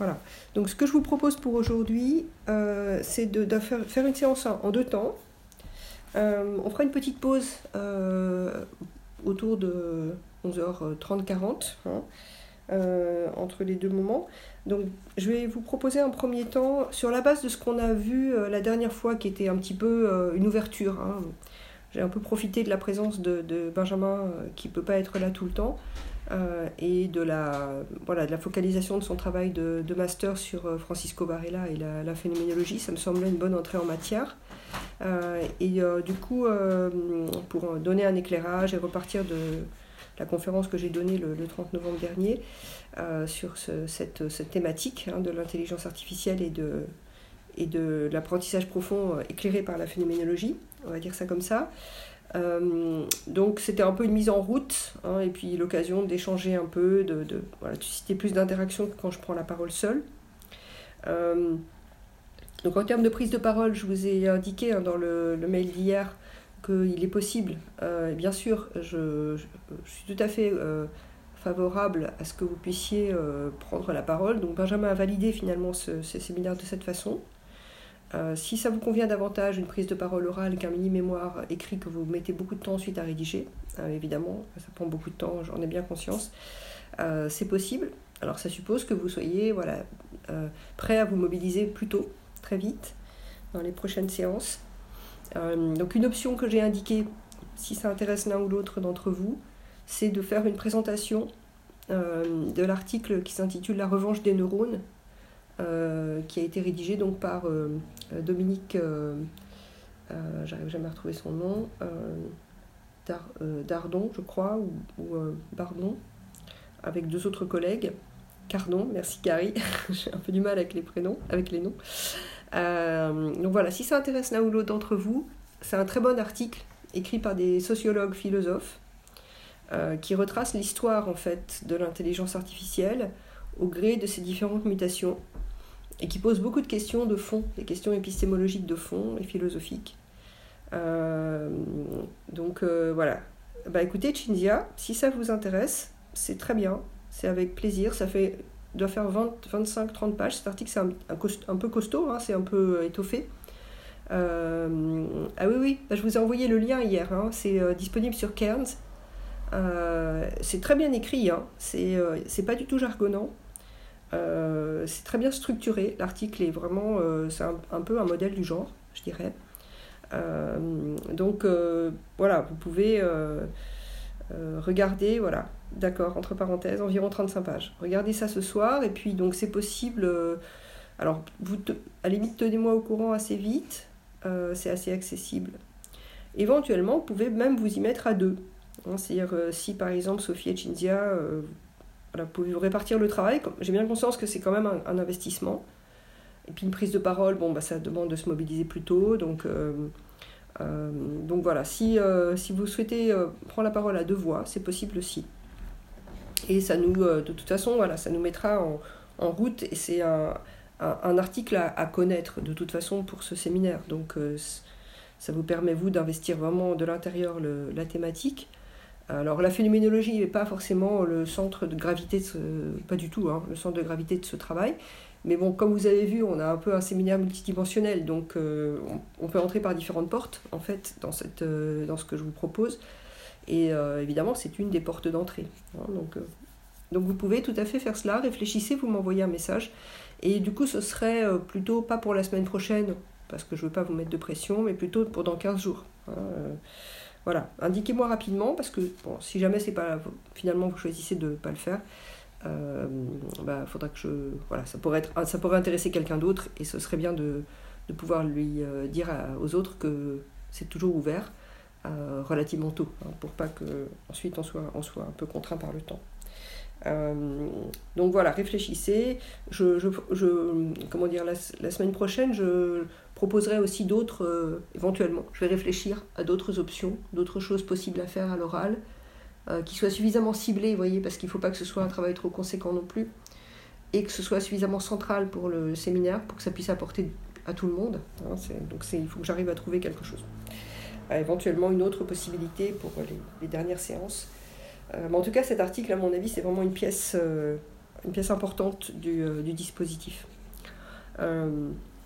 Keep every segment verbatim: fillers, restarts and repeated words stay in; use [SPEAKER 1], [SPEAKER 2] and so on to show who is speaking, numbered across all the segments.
[SPEAKER 1] Voilà. Donc ce que je vous propose pour aujourd'hui, euh, c'est de, de faire, faire une séance en, en deux temps. Euh, on fera une petite pause euh, autour de onze heures trente quarante, hein, euh, entre les deux moments. Donc je vais vous proposer un premier temps, sur la base de ce qu'on a vu euh, la dernière fois, qui était un petit peu euh, une ouverture. Hein. J'ai un peu profité de la présence de, de Benjamin, euh, qui ne peut pas être là tout le temps, euh, et de la, voilà, de la focalisation de son travail de, de master sur euh, Francisco Varela et la, la phénoménologie. Ça me semblait une bonne entrée en matière. Euh, et euh, du coup, euh, pour donner un éclairage et repartir de la conférence que j'ai donnée le, le trente novembre dernier, euh, sur ce, cette, cette thématique, hein, de l'intelligence artificielle et de, et de l'apprentissage profond euh, éclairé par la phénoménologie, on va dire ça comme ça. Euh, donc c'était un peu une mise en route, hein, et puis l'occasion d'échanger un peu, de, de, voilà, de susciter plus d'interaction que quand je prends la parole seule. Euh, donc en termes de prise de parole, je vous ai indiqué, hein, dans le, le mail d'hier, qu'il est possible, euh, bien sûr, je, je, je suis tout à fait euh, favorable à ce que vous puissiez euh, prendre la parole. Donc Benjamin a validé finalement ce, ce séminaire de cette façon. Euh, si ça vous convient davantage, une prise de parole orale qu'un mini-mémoire écrit que vous mettez beaucoup de temps ensuite à rédiger, euh, évidemment, ça prend beaucoup de temps, j'en ai bien conscience, euh, c'est possible. Alors ça suppose que vous soyez voilà, euh, prêt à vous mobiliser plus tôt, très vite, dans les prochaines séances. Euh, donc une option que j'ai indiquée, si ça intéresse l'un ou l'autre d'entre vous, c'est de faire une présentation euh, de l'article qui s'intitule « La revanche des neurones », euh, qui a été rédigé donc par euh, Dominique, euh, euh, j'arrive jamais à retrouver son nom, euh, Dar, euh, Dardon, je crois, ou, ou euh, Bardon, avec deux autres collègues. Cardon, merci Carrie, j'ai un peu du mal avec les prénoms, avec les noms. Euh, donc voilà, si ça intéresse l'un ou l'autre d'entre vous, c'est un très bon article écrit par des sociologues philosophes euh, qui retrace l'histoire en fait de l'intelligence artificielle au gré de ses différentes mutations et qui pose beaucoup de questions de fond, des questions épistémologiques de fond et philosophiques. Euh, donc euh, voilà. Bah écoutez, Cinzia, si ça vous intéresse, c'est très bien, c'est avec plaisir, ça fait doit faire vingt, vingt-cinq, trente pages. Cet article, c'est un, un, cost, un peu costaud, hein, c'est un peu étoffé. Euh, ah oui, oui, je vous ai envoyé le lien hier, hein, c'est euh, disponible sur Cairns. Euh, c'est très bien écrit, hein, c'est, euh, c'est pas du tout jargonnant. Euh, c'est très bien structuré. L'article est vraiment, euh, c'est un, un peu un modèle du genre, je dirais. Euh, donc, euh, voilà, vous pouvez euh, euh, regarder, voilà. D'accord, entre parenthèses, environ trente-cinq pages. Regardez ça ce soir, et puis donc c'est possible. Euh, alors, vous te, à la limite, tenez-moi au courant assez vite, euh, c'est assez accessible. Éventuellement, vous pouvez même vous y mettre à deux. Hein, c'est-à-dire, euh, si par exemple Sophie et Cinzia, euh, voilà, vous pouvez vous répartir le travail. J'ai bien conscience que c'est quand même un, un investissement. Et puis une prise de parole, bon, bah, ça demande de se mobiliser plus tôt. Donc, euh, euh, donc voilà, si, euh, si vous souhaitez euh, prendre la parole à deux voix, c'est possible aussi. Et ça nous, de toute façon, voilà, ça nous mettra en, en route, et c'est un, un, un article à, à connaître de toute façon pour ce séminaire. Donc euh, ça vous permet, vous, d'investir vraiment de l'intérieur le, la thématique. Alors la phénoménologie n'est pas forcément le centre de gravité, de ce, pas du tout, hein, le centre de gravité de ce travail. Mais bon, comme vous avez vu, on a un peu un séminaire multidimensionnel, donc euh, on, on peut entrer par différentes portes, en fait, dans, cette, euh, dans ce que je vous propose. Et euh, évidemment, c'est une des portes d'entrée. Hein, donc, euh, donc vous pouvez tout à fait faire cela, réfléchissez, vous m'envoyez un message. Et du coup, ce serait euh, plutôt pas pour la semaine prochaine, parce que je ne veux pas vous mettre de pression, mais plutôt pour dans quinze jours. Hein, euh, voilà, indiquez-moi rapidement, parce que bon, si jamais c'est pas, finalement vous choisissez de ne pas le faire, euh, bah, faudra que je, voilà, ça pourrait, être, ça pourrait intéresser quelqu'un d'autre, et ce serait bien de, de pouvoir lui euh, dire à, aux autres que c'est toujours ouvert. Euh, relativement tôt, hein, pour pas qu'ensuite on soit, on soit un peu contraint par le temps. Euh, donc voilà, réfléchissez. Je, je, je, comment dire, la, la semaine prochaine, je proposerai aussi d'autres, euh, éventuellement, je vais réfléchir à d'autres options, d'autres choses possibles à faire à l'oral, euh, qui soient suffisamment ciblées, vous voyez, parce qu'il ne faut pas que ce soit un travail trop conséquent non plus, et que ce soit suffisamment central pour le séminaire, pour que ça puisse apporter à tout le monde. Hein, c'est, donc c'est, il faut que j'arrive à trouver quelque chose. Éventuellement une autre possibilité pour les, les dernières séances. Euh, mais en tout cas, cet article, à mon avis, c'est vraiment une pièce euh, une pièce importante du, euh, du dispositif. Euh,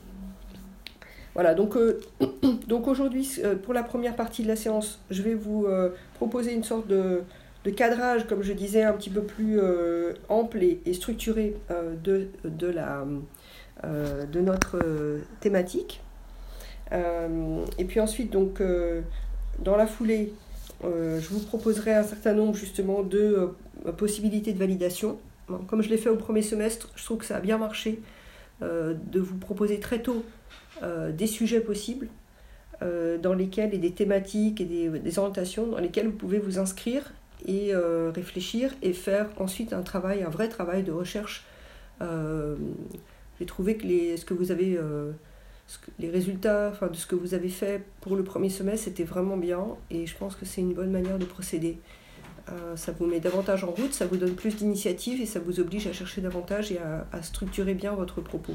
[SPEAKER 1] voilà, donc, euh, donc aujourd'hui, euh, pour la première partie de la séance, je vais vous euh, proposer une sorte de, de cadrage, comme je disais, un petit peu plus euh, ample et, et structuré euh, de, de, la, euh, de notre euh, thématique. Euh, et puis ensuite, donc, euh, dans la foulée, euh, je vous proposerai un certain nombre justement de euh, possibilités de validation. Bon, comme je l'ai fait au premier semestre, je trouve que ça a bien marché euh, de vous proposer très tôt euh, des sujets possibles euh, dans lesquels, et des thématiques et des, des orientations dans lesquelles vous pouvez vous inscrire et euh, réfléchir et faire ensuite un travail, un vrai travail de recherche. Euh, j'ai trouvé que les, ce que vous avez, euh, ce que, les résultats enfin, de ce que vous avez fait pour le premier semestre, c'était vraiment bien et je pense que c'est une bonne manière de procéder. Euh, ça vous met davantage en route, ça vous donne plus d'initiative et ça vous oblige à chercher davantage et à, à structurer bien votre propos.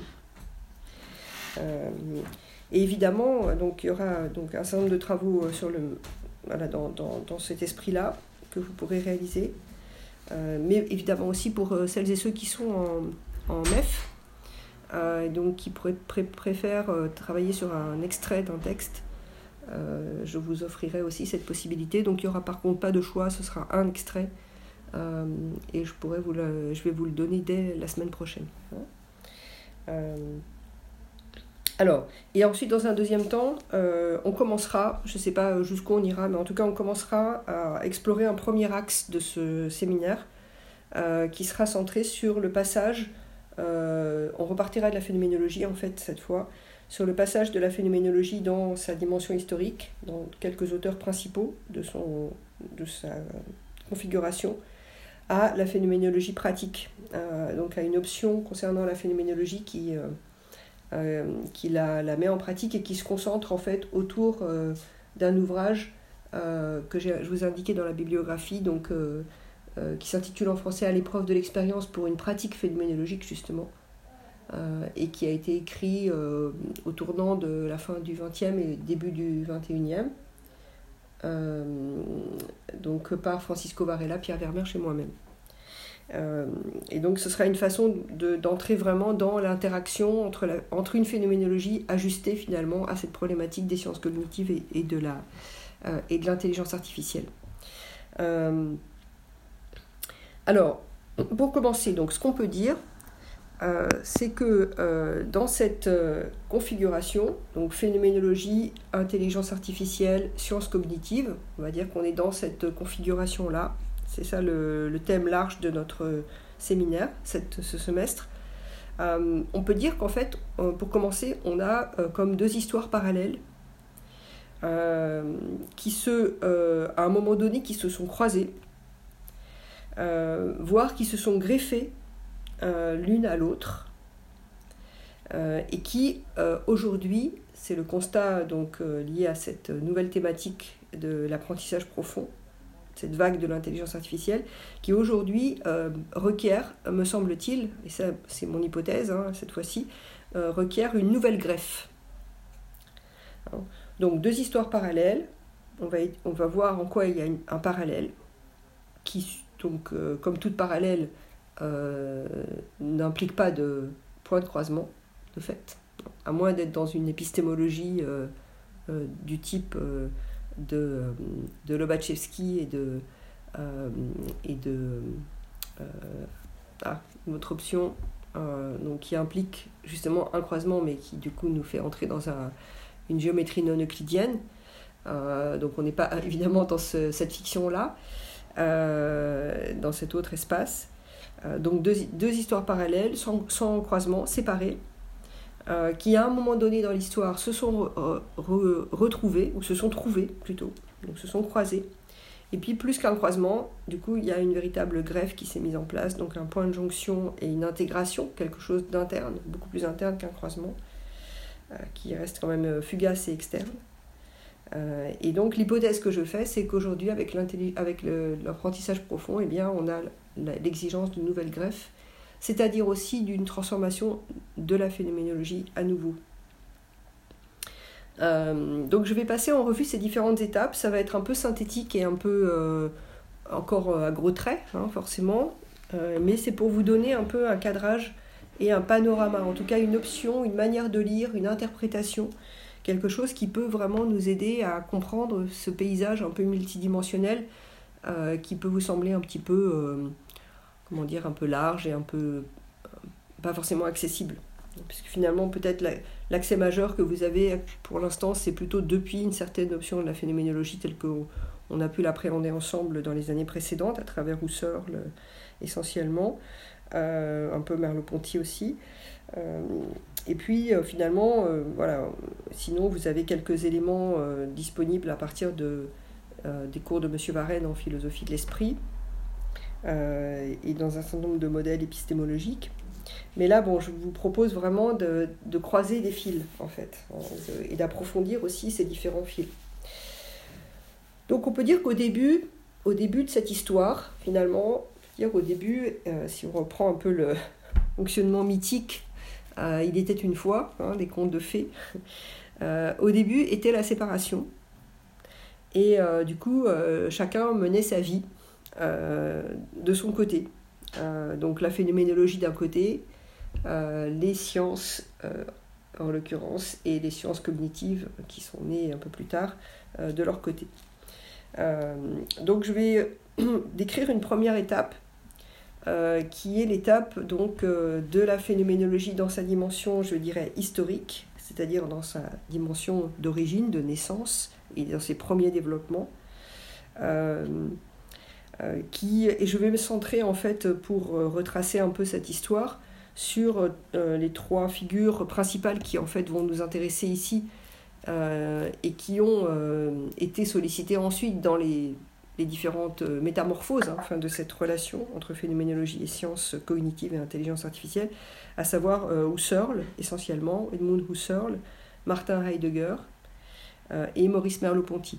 [SPEAKER 1] Euh, et évidemment, donc, il y aura donc, un certain nombre de travaux sur le, voilà, dans, dans, dans cet esprit-là que vous pourrez réaliser. Euh, mais évidemment aussi pour euh, celles et ceux qui sont en, en M E F, euh, donc qui pourraient, pré- préfèrent euh, travailler sur un extrait d'un texte. Euh, je vous offrirai aussi cette possibilité. Donc il n'y aura par contre pas de choix, ce sera un extrait euh, et je, pourrais vous le, je vais vous le donner dès la semaine prochaine. Euh, alors, et ensuite dans un deuxième temps, euh, on commencera, je ne sais pas jusqu'où on ira, mais en tout cas on commencera à explorer un premier axe de ce séminaire euh, qui sera centré sur le passage, euh, on repartira de la phénoménologie en fait cette fois, sur le passage de la phénoménologie dans sa dimension historique, dans quelques auteurs principaux de, son, de sa configuration, à la phénoménologie pratique, euh, donc à une option concernant la phénoménologie qui, euh, euh, qui la, la met en pratique et qui se concentre en fait autour euh, d'un ouvrage euh, que j'ai, je vous ai indiqué dans la bibliographie, donc, euh, euh, qui s'intitule en français « À l'épreuve de l'expérience pour une pratique phénoménologique » justement. Euh, et qui a été écrit euh, au tournant de la fin du vingtième et début du vingt et unième, euh, donc par Francisco Varela, Pierre Vermeersch et moi-même. Euh, et donc ce sera une façon de, d'entrer vraiment dans l'interaction entre, la, entre une phénoménologie ajustée finalement à cette problématique des sciences cognitives et, et, de, la, euh, et de l'intelligence artificielle. Euh, alors, pour commencer, donc, ce qu'on peut dire, Euh, c'est que euh, dans cette euh, configuration, donc phénoménologie, intelligence artificielle, sciences cognitives, on va dire qu'on est dans cette configuration-là. C'est ça le, le thème large de notre séminaire, cette, ce semestre. Euh, on peut dire qu'en fait, euh, pour commencer, on a euh, comme deux histoires parallèles euh, qui se, euh, à un moment donné, qui se sont croisées, euh, voire qui se sont greffées Euh, l'une à l'autre euh, et qui euh, aujourd'hui, c'est le constat donc euh, lié à cette nouvelle thématique de l'apprentissage profond, cette vague de l'intelligence artificielle, qui aujourd'hui euh, requiert, me semble-t-il, et ça c'est mon hypothèse hein, cette fois-ci, euh, requiert une nouvelle greffe. Hein. Donc deux histoires parallèles, on va, on va voir en quoi il y a une, un parallèle qui, donc euh, comme toute parallèle, Euh, n'implique pas de point de croisement, de fait, à moins d'être dans une épistémologie euh, euh, du type euh, de, de Lobachevsky et de, euh, et de euh, ah, une autre option euh, donc, qui implique justement un croisement, mais qui du coup nous fait entrer dans un, une géométrie non euclidienne. Euh, donc on n'est pas évidemment dans ce, cette fiction-là, euh, dans cet autre espace. Donc deux, deux histoires parallèles, sans, sans croisement, séparées, euh, qui à un moment donné dans l'histoire se sont re, re, retrouvées, ou se sont trouvées plutôt, donc se sont croisées. Et puis plus qu'un croisement, du coup il y a une véritable greffe qui s'est mise en place, donc un point de jonction et une intégration, quelque chose d'interne, beaucoup plus interne qu'un croisement, euh, qui reste quand même fugace et externe. Euh, et donc l'hypothèse que je fais, c'est qu'aujourd'hui avec, avec le, l'apprentissage profond, eh bien, on a l'exigence d'une nouvelle greffe, c'est-à-dire aussi d'une transformation de la phénoménologie à nouveau. Euh, donc je vais passer en revue ces différentes étapes, ça va être un peu synthétique et un peu euh, encore à gros traits, hein, forcément, Euh, mais c'est pour vous donner un peu un cadrage et un panorama, en tout cas une option, une manière de lire, une interprétation, quelque chose qui peut vraiment nous aider à comprendre ce paysage un peu multidimensionnel euh, qui peut vous sembler un petit peu, euh, comment dire, un peu large et un peu euh, pas forcément accessible. Puisque finalement, peut-être l'accès majeur que vous avez pour l'instant, c'est plutôt depuis une certaine option de la phénoménologie telle qu'on a pu l'appréhender ensemble dans les années précédentes, à travers Husserl essentiellement, euh, un peu Merleau-Ponty aussi. Euh, et puis euh, finalement, euh, voilà, sinon vous avez quelques éléments euh, disponibles à partir de, euh, des cours de M. Varenne en philosophie de l'esprit euh, et dans un certain nombre de modèles épistémologiques. Mais là, bon, je vous propose vraiment de, de croiser des fils, en fait, et d'approfondir aussi ces différents fils. Donc, on peut dire qu'au début, au début de cette histoire, finalement, dire au début, euh, si on reprend un peu le fonctionnement mythique, euh, il était une fois, hein, les contes de fées, euh, au début était la séparation. Et euh, du coup, euh, chacun menait sa vie euh, de son côté. Euh, donc la phénoménologie d'un côté, euh, les sciences euh, en l'occurrence et les sciences cognitives qui sont nées un peu plus tard euh, de leur côté. Euh, donc je vais décrire une première étape euh, qui est l'étape donc euh, de la phénoménologie dans sa dimension, je dirais, historique, c'est-à-dire dans sa dimension d'origine, de naissance et dans ses premiers développements. Euh, Euh, qui, et je vais me centrer en fait pour euh, retracer un peu cette histoire sur euh, les trois figures principales qui en fait vont nous intéresser ici euh, et qui ont euh, été sollicitées ensuite dans les, les différentes métamorphoses hein, enfin, de cette relation entre phénoménologie et sciences cognitives et intelligence artificielle, à savoir euh, Husserl essentiellement, Edmund Husserl, Martin Heidegger euh, et Maurice Merleau-Ponty.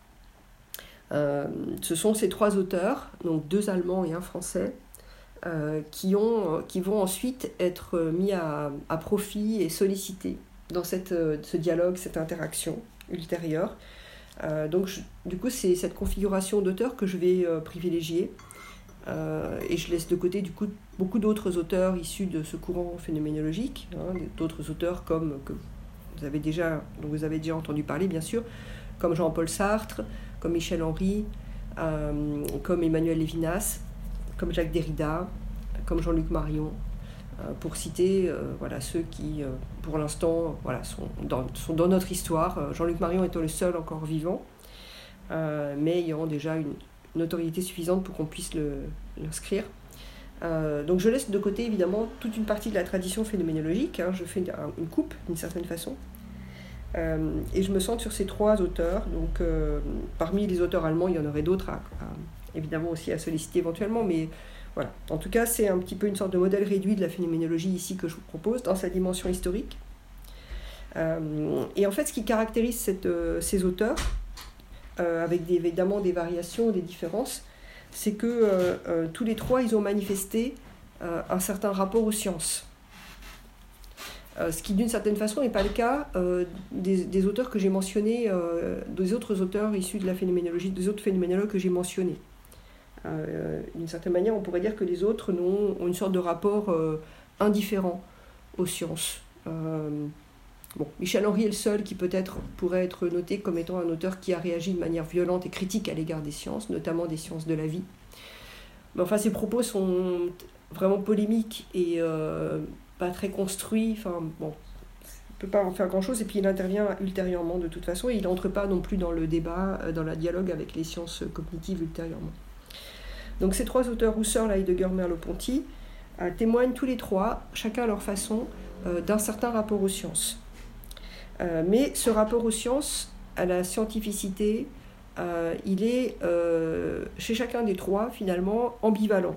[SPEAKER 1] Euh, ce sont ces trois auteurs, donc deux Allemands et un Français, euh, qui, ont, qui vont ensuite être mis à, à profit et sollicités dans cette, ce dialogue, cette interaction ultérieure. Euh, donc, je, du coup, c'est cette configuration d'auteurs que je vais euh, privilégier. Euh, et je laisse de côté, du coup, beaucoup d'autres auteurs issus de ce courant phénoménologique, hein, d'autres auteurs comme, que vous avez déjà, dont vous avez déjà entendu parler, bien sûr, comme Jean-Paul Sartre, comme Michel Henry, euh, comme Emmanuel Lévinas, comme Jacques Derrida, comme Jean-Luc Marion, euh, pour citer euh, voilà, ceux qui, euh, pour l'instant, voilà, sont, dans, sont dans notre histoire. Jean-Luc Marion étant le seul encore vivant, euh, mais ayant déjà une notoriété suffisante pour qu'on puisse le, l'inscrire. Euh, donc je laisse de côté, évidemment, toute une partie de la tradition phénoménologique. Hein, je fais une, une coupe, d'une certaine façon. Euh, et je me centre sur ces trois auteurs. Donc, euh, parmi les auteurs allemands, il y en aurait d'autres, à, à, évidemment aussi à solliciter éventuellement, mais voilà. En tout cas, c'est un petit peu une sorte de modèle réduit de la phénoménologie ici que je vous propose, dans sa dimension historique. Euh, et en fait, ce qui caractérise cette, euh, ces auteurs, euh, avec des, évidemment des variations, des différences, c'est que euh, euh, tous les trois, ils ont manifesté euh, un certain rapport aux sciences. Euh, ce qui d'une certaine façon n'est pas le cas euh, des, des auteurs que j'ai mentionnés, euh, des autres auteurs issus de la phénoménologie, des autres phénoménologues que j'ai mentionnés. Euh, d'une certaine manière, on pourrait dire que les autres ont, ont une sorte de rapport euh, indifférent aux sciences. Euh, bon, Michel Henry est le seul qui peut-être pourrait être noté comme étant un auteur qui a réagi de manière violente et critique à l'égard des sciences, notamment des sciences de la vie. Mais enfin, ses propos sont vraiment polémiques et euh, pas très construit, enfin bon, il ne peut pas en faire grand-chose, et puis il intervient ultérieurement de toute façon, et il n'entre pas non plus dans le débat, dans le dialogue avec les sciences cognitives ultérieurement. Donc ces trois auteurs, Husserl, Heidegger, Merleau-Ponty, euh, témoignent tous les trois, chacun à leur façon, euh, d'un certain rapport aux sciences. Euh, mais ce rapport aux sciences, à la scientificité, euh, il est, euh, chez chacun des trois, finalement, ambivalent.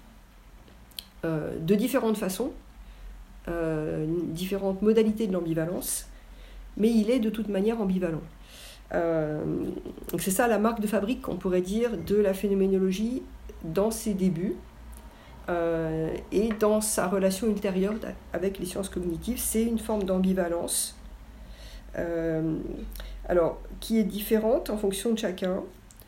[SPEAKER 1] Euh, de différentes façons, Euh, différentes modalités de l'ambivalence, mais il est de toute manière ambivalent. Euh, donc c'est ça la marque de fabrique, on pourrait dire, de la phénoménologie dans ses débuts euh, et dans sa relation ultérieure avec les sciences cognitives. C'est une forme d'ambivalence euh, alors, qui est différente en fonction de chacun,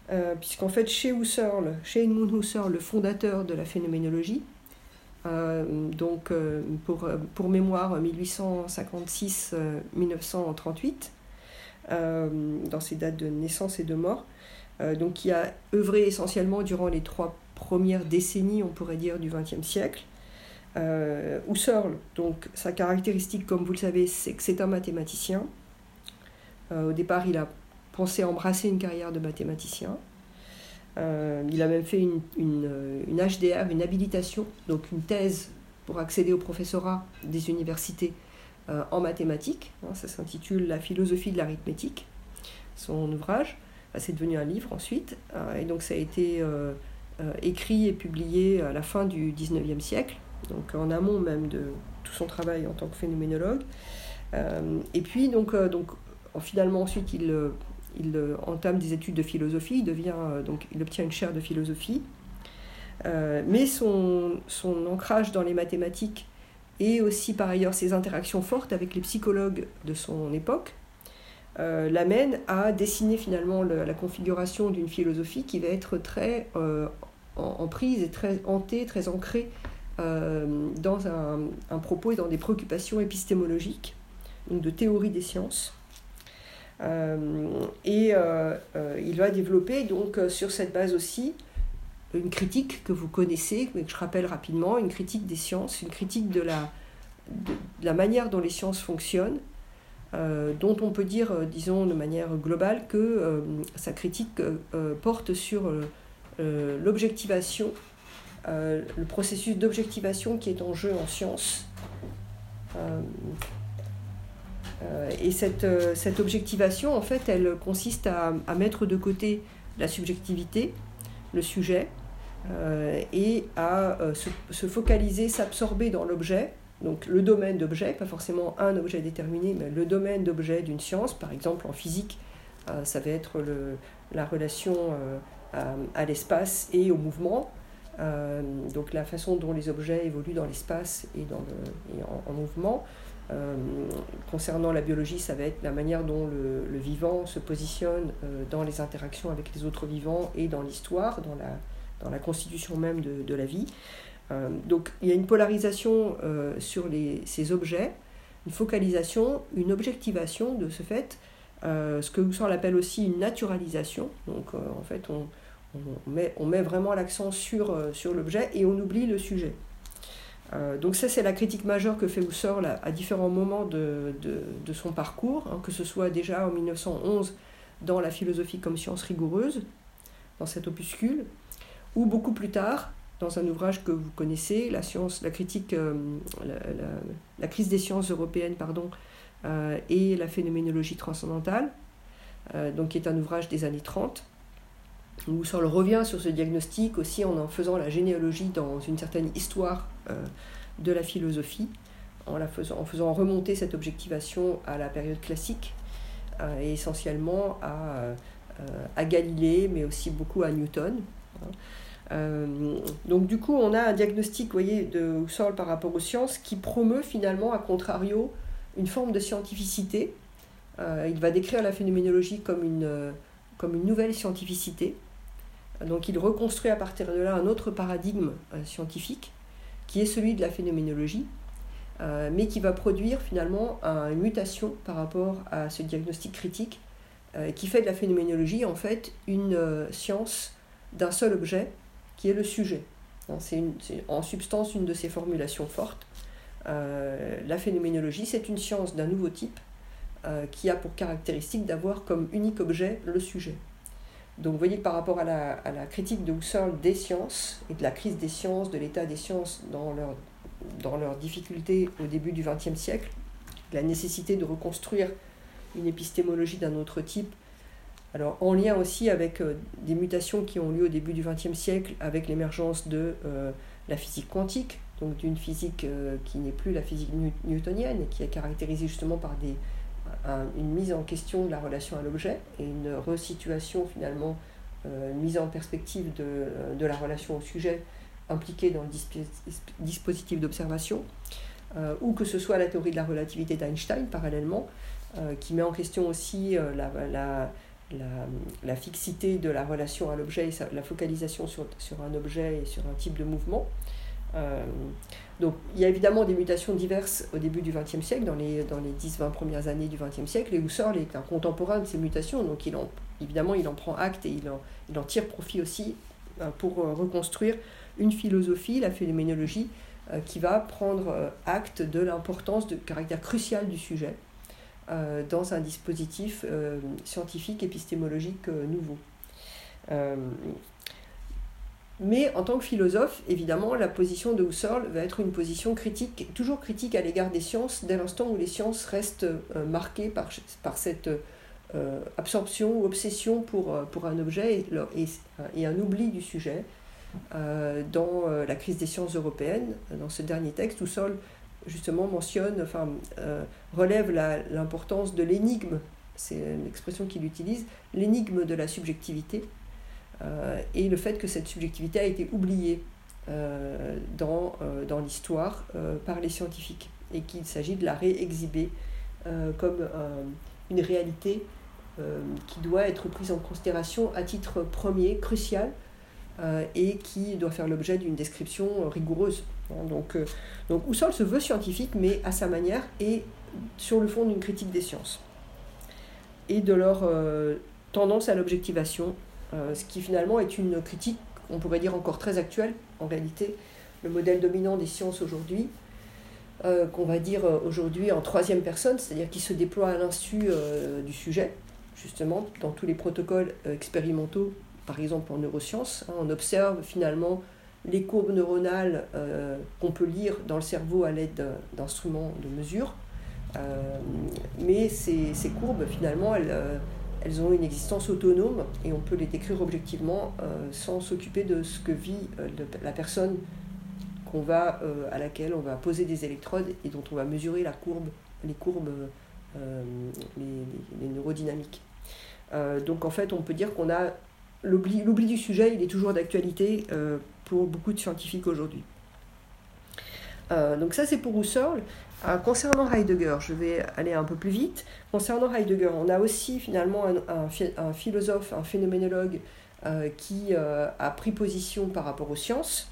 [SPEAKER 1] euh, puisqu'en fait, chez Husserl, chez Edmund Husserl, le fondateur de la phénoménologie, euh, donc euh, pour, pour mémoire mille huit cent cinquante-six à mille neuf cent trente-huit, euh, dans ses dates de naissance et de mort, euh, donc qui a œuvré essentiellement durant les trois premières décennies, on pourrait dire, du vingtième siècle. Euh, Husserl, donc sa caractéristique, comme vous le savez, c'est que c'est un mathématicien. Euh, au départ, il a pensé embrasser une carrière de mathématicien. Euh, il a même fait une, une, une H D R, une habilitation, donc une thèse pour accéder au professorat des universités euh, en mathématiques. Hein, ça s'intitule La philosophie de l'arithmétique, son ouvrage. Enfin, c'est devenu un livre ensuite. Euh, et donc ça a été euh, euh, écrit et publié à la fin du dix-neuvième siècle, donc en amont même de tout son travail en tant que phénoménologue. Euh, et puis, donc, euh, donc finalement, ensuite, il, il entame des études de philosophie, il, devient, donc, il obtient une chaire de philosophie. Euh, mais son, son ancrage dans les mathématiques et aussi, par ailleurs, ses interactions fortes avec les psychologues de son époque euh, l'amènent à dessiner finalement le, la configuration d'une philosophie qui va être très euh, en, en prise et très hantée, très ancrée Euh, dans un, un propos et dans des préoccupations épistémologiques, donc de théorie des sciences. Euh, et euh, euh, il va développer donc sur cette base aussi une critique que vous connaissez, mais que je rappelle rapidement, une critique des sciences, une critique de la, de, de la manière dont les sciences fonctionnent, euh, dont on peut dire, euh, disons de manière globale, que euh, sa critique euh, porte sur euh, l'objectivation, Euh, le processus d'objectivation qui est en jeu en sciences. Euh, euh, et cette, euh, cette objectivation, en fait, elle consiste à, à mettre de côté la subjectivité, le sujet, euh, et à euh, se, se focaliser, s'absorber dans l'objet, donc le domaine d'objet, pas forcément un objet déterminé, mais le domaine d'objet d'une science. Par exemple, en physique, euh, ça va être le, la relation euh, à, à l'espace et au mouvement. Euh, donc la façon dont les objets évoluent dans l'espace et, dans le, et en, en mouvement. Euh, concernant la biologie, ça va être la manière dont le, le vivant se positionne euh, dans les interactions avec les autres vivants et dans l'histoire, dans la, dans la constitution même de, de la vie. Euh, donc il y a une polarisation euh, sur les, ces objets, une focalisation, une objectivation de ce fait, euh, ce que Husserl appelle aussi une naturalisation. Donc euh, en fait on On met, on met vraiment l'accent sur, euh, sur l'objet et on oublie le sujet. Euh, donc ça, c'est la critique majeure que fait Husserl à, à différents moments de, de, de son parcours, hein, que ce soit déjà en mille neuf cent onze dans La philosophie comme science rigoureuse, dans cet opuscule, ou beaucoup plus tard, dans un ouvrage que vous connaissez, La, science, la, critique, euh, la, la, la crise des sciences européennes pardon, euh, et la phénoménologie transcendantale, euh, donc, qui est un ouvrage des années trente, où Husserl revient sur ce diagnostic aussi en en faisant la généalogie dans une certaine histoire euh, de la philosophie, en, la faisant, en faisant remonter cette objectivation à la période classique euh, et essentiellement à, euh, à Galilée, mais aussi beaucoup à Newton. Hein. Euh, donc du coup, on a un diagnostic, vous voyez, de Husserl par rapport aux sciences qui promeut finalement, à contrario, une forme de scientificité. Euh, il va décrire la phénoménologie comme une, comme une nouvelle scientificité. Donc il reconstruit à partir de là un autre paradigme euh, scientifique, qui est celui de la phénoménologie, euh, mais qui va produire finalement un, une mutation par rapport à ce diagnostic critique, euh, qui fait de la phénoménologie en fait une euh, science d'un seul objet, qui est le sujet. C'est, une, c'est en substance une de ces formulations fortes. Euh, la phénoménologie, c'est une science d'un nouveau type, euh, qui a pour caractéristique d'avoir comme unique objet le sujet. Donc vous voyez que par rapport à la, à la critique de Husserl des sciences, et de la crise des sciences, de l'état des sciences dans leur, dans leurs difficultés au début du vingtième siècle, la nécessité de reconstruire une épistémologie d'un autre type, alors en lien aussi avec euh, des mutations qui ont lieu au début du vingtième siècle, avec l'émergence de euh, la physique quantique, donc d'une physique euh, qui n'est plus la physique new- newtonienne, et qui est caractérisée justement par des une mise en question de la relation à l'objet et une resituation finalement, euh, une mise en perspective de, de la relation au sujet impliqué dans le disp- dispositif d'observation, euh, ou que ce soit la théorie de la relativité d'Einstein parallèlement, euh, qui met en question aussi euh, la, la, la, la fixité de la relation à l'objet, la focalisation sur, sur un objet et sur un type de mouvement. Euh, donc il y a évidemment des mutations diverses au début du vingtième siècle, dans les, dans les dix vingt premières années du vingtième siècle, et Husserl est un contemporain de ces mutations, donc il en, évidemment il en prend acte et il en, il en tire profit aussi euh, pour euh, reconstruire une philosophie, la phénoménologie, euh, qui va prendre euh, acte de l'importance, du caractère crucial du sujet euh, dans un dispositif euh, scientifique, épistémologique euh, nouveau. Euh, Mais en tant que philosophe, évidemment, la position de Husserl va être une position critique, toujours critique à l'égard des sciences, dès l'instant où les sciences restent euh, marquées par, par cette euh, absorption ou obsession pour, pour un objet et, et, et un oubli du sujet. Euh, dans euh, la crise des sciences européennes, dans ce dernier texte, Husserl justement mentionne, enfin, euh, relève la, l'importance de l'énigme, c'est une expression qu'il utilise, l'énigme de la subjectivité. Euh, et le fait que cette subjectivité a été oubliée euh, dans, euh, dans l'histoire euh, par les scientifiques et qu'il s'agit de la réexhiber euh, comme euh, une réalité euh, qui doit être prise en considération à titre premier, crucial, euh, et qui doit faire l'objet d'une description rigoureuse. Donc, euh, donc Husserl se veut scientifique, mais à sa manière et sur le fond d'une critique des sciences et de leur euh, tendance à l'objectivation. Euh, ce qui finalement est une critique, on pourrait dire encore très actuelle, en réalité, le modèle dominant des sciences aujourd'hui, euh, qu'on va dire aujourd'hui en troisième personne, c'est-à-dire qui se déploie à l'insu euh, du sujet, justement, dans tous les protocoles euh, expérimentaux, par exemple en neurosciences. Hein, on observe finalement les courbes neuronales euh, qu'on peut lire dans le cerveau à l'aide d'instruments de mesure, euh, mais ces, ces courbes, finalement, elles... Euh, Elles ont une existence autonome et on peut les décrire objectivement euh, sans s'occuper de ce que vit euh, le, la personne qu'on va, euh, à laquelle on va poser des électrodes et dont on va mesurer la courbe, les courbes, euh, les, les, les neurodynamiques. Euh, donc en fait, on peut dire qu'on a l'oubli, l'oubli du sujet, il est toujours d'actualité euh, pour beaucoup de scientifiques aujourd'hui. Euh, donc ça, c'est pour Husserl. Euh, concernant Heidegger, je vais aller un peu plus vite. Concernant Heidegger, on a aussi finalement un, un, un philosophe, un phénoménologue euh, qui euh, a pris position par rapport aux sciences.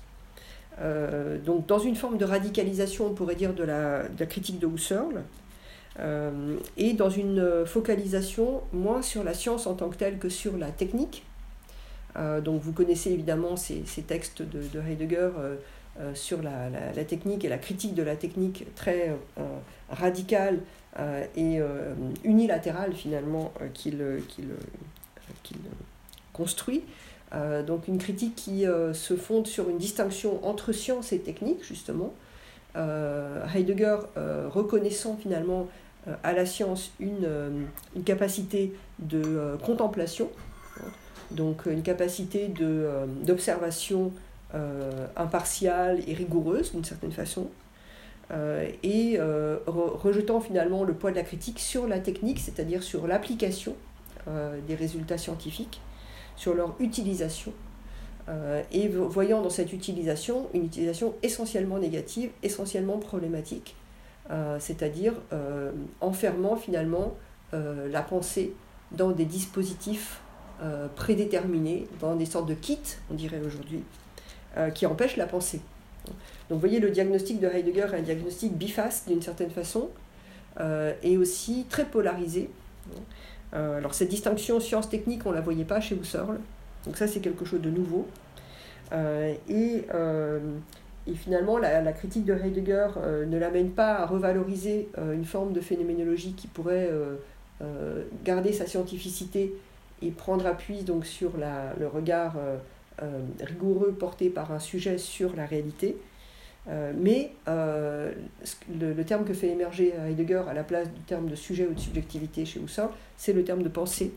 [SPEAKER 1] Euh, donc dans une forme de radicalisation, on pourrait dire, de la, de la critique de Husserl, euh, et dans une focalisation moins sur la science en tant que telle que sur la technique. Euh, donc vous connaissez évidemment ces, ces textes de, de Heidegger euh, Euh, sur la, la, la technique et la critique de la technique très euh, radicale euh, et euh, unilatérale finalement euh, qu'il, qu'il, qu'il construit. Euh, donc une critique qui euh, se fonde sur une distinction entre science et technique justement. Euh, Heidegger euh, reconnaissant finalement euh, à la science une, euh, une capacité de euh, contemplation, donc une capacité de, euh, d'observation Euh, impartiale et rigoureuse d'une certaine façon, euh, et euh, re- rejetant finalement le poids de la critique sur la technique, c'est-à-dire sur l'application euh, des résultats scientifiques, sur leur utilisation, euh, et voyant dans cette utilisation une utilisation essentiellement négative, essentiellement problématique, euh, c'est-à-dire euh, enfermant finalement euh, la pensée dans des dispositifs euh, prédéterminés, dans des sortes de kits, on dirait aujourd'hui, qui empêche la pensée. Donc vous voyez, le diagnostic de Heidegger est un diagnostic biface d'une certaine façon, euh, et aussi très polarisé. Euh, alors cette distinction science-technique, on ne la voyait pas chez Husserl, donc ça c'est quelque chose de nouveau. Euh, et, euh, et finalement, la, la critique de Heidegger euh, ne l'amène pas à revaloriser euh, une forme de phénoménologie qui pourrait euh, euh, garder sa scientificité et prendre appui donc, sur la, le regard euh, Euh, rigoureux porté par un sujet sur la réalité, euh, mais euh, le, le terme que fait émerger Heidegger à la place du terme de sujet ou de subjectivité chez Husserl, c'est le terme de pensée.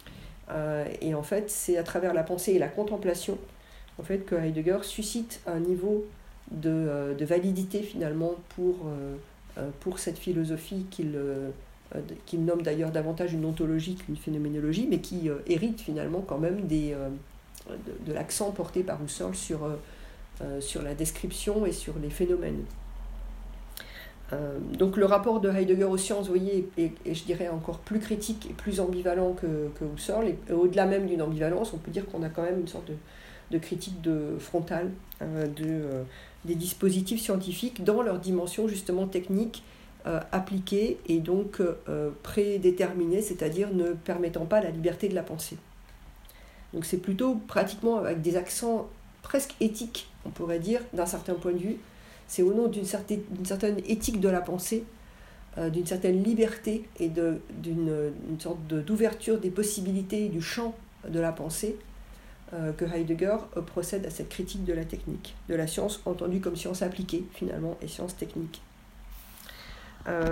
[SPEAKER 1] Euh, et en fait, c'est à travers la pensée et la contemplation en fait, que Heidegger suscite un niveau de, euh, de validité finalement pour, euh, pour cette philosophie qu'il, euh, qu'il nomme d'ailleurs davantage une ontologie qu'une phénoménologie, mais qui euh, hérite finalement quand même des... Euh, De, de l'accent porté par Husserl sur, euh, sur la description et sur les phénomènes. Euh, donc le rapport de Heidegger aux sciences, vous voyez, est, est, je dirais, encore plus critique et plus ambivalent que, que Husserl. Et, et au-delà même d'une ambivalence, on peut dire qu'on a quand même une sorte de, de critique de, frontale euh, de, euh, des dispositifs scientifiques dans leur dimension justement technique, euh, appliquée et donc euh, prédéterminée, c'est-à-dire ne permettant pas la liberté de la pensée. Donc c'est plutôt pratiquement avec des accents presque éthiques, on pourrait dire, d'un certain point de vue. C'est au nom d'une certaine, d'une certaine éthique de la pensée, euh, d'une certaine liberté et de, d'une une sorte de, d'ouverture des possibilités et du champ de la pensée euh, que Heidegger euh, procède à cette critique de la technique, de la science entendue comme science appliquée finalement et science technique. Euh,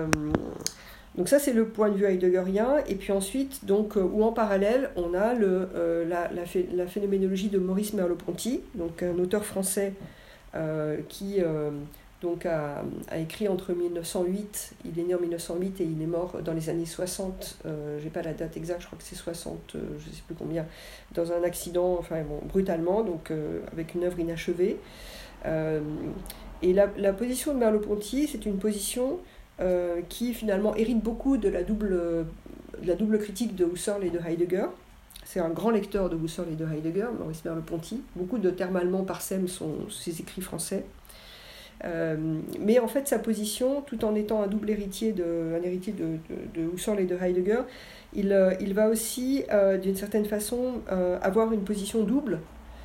[SPEAKER 1] donc ça c'est le point de vue heideggerien, et puis ensuite, donc, euh, ou en parallèle, on a le, euh, la, la, phé- la phénoménologie de Maurice Merleau-Ponty, donc un auteur français Euh, qui euh, donc a, a écrit entre mille neuf cent huit, il est né en mille neuf cent huit et il est mort dans les années soixante, euh, je n'ai pas la date exacte, je crois que c'est soixante, euh, je ne sais plus combien, dans un accident, enfin bon, brutalement, donc euh, avec une œuvre inachevée. Euh, et la, la position de Merleau-Ponty, c'est une position euh, qui finalement hérite beaucoup de la double, de la double critique de Husserl et de Heidegger. C'est un grand lecteur de Husserl et de Heidegger, Maurice Merleau-Ponty. Beaucoup de termes allemands parsèment sont ses écrits français. Euh, mais en fait, sa position, tout en étant un double héritier, de, un héritier de, de, de Husserl et de Heidegger, il, euh, il va aussi, euh, d'une certaine façon, euh, avoir une position double.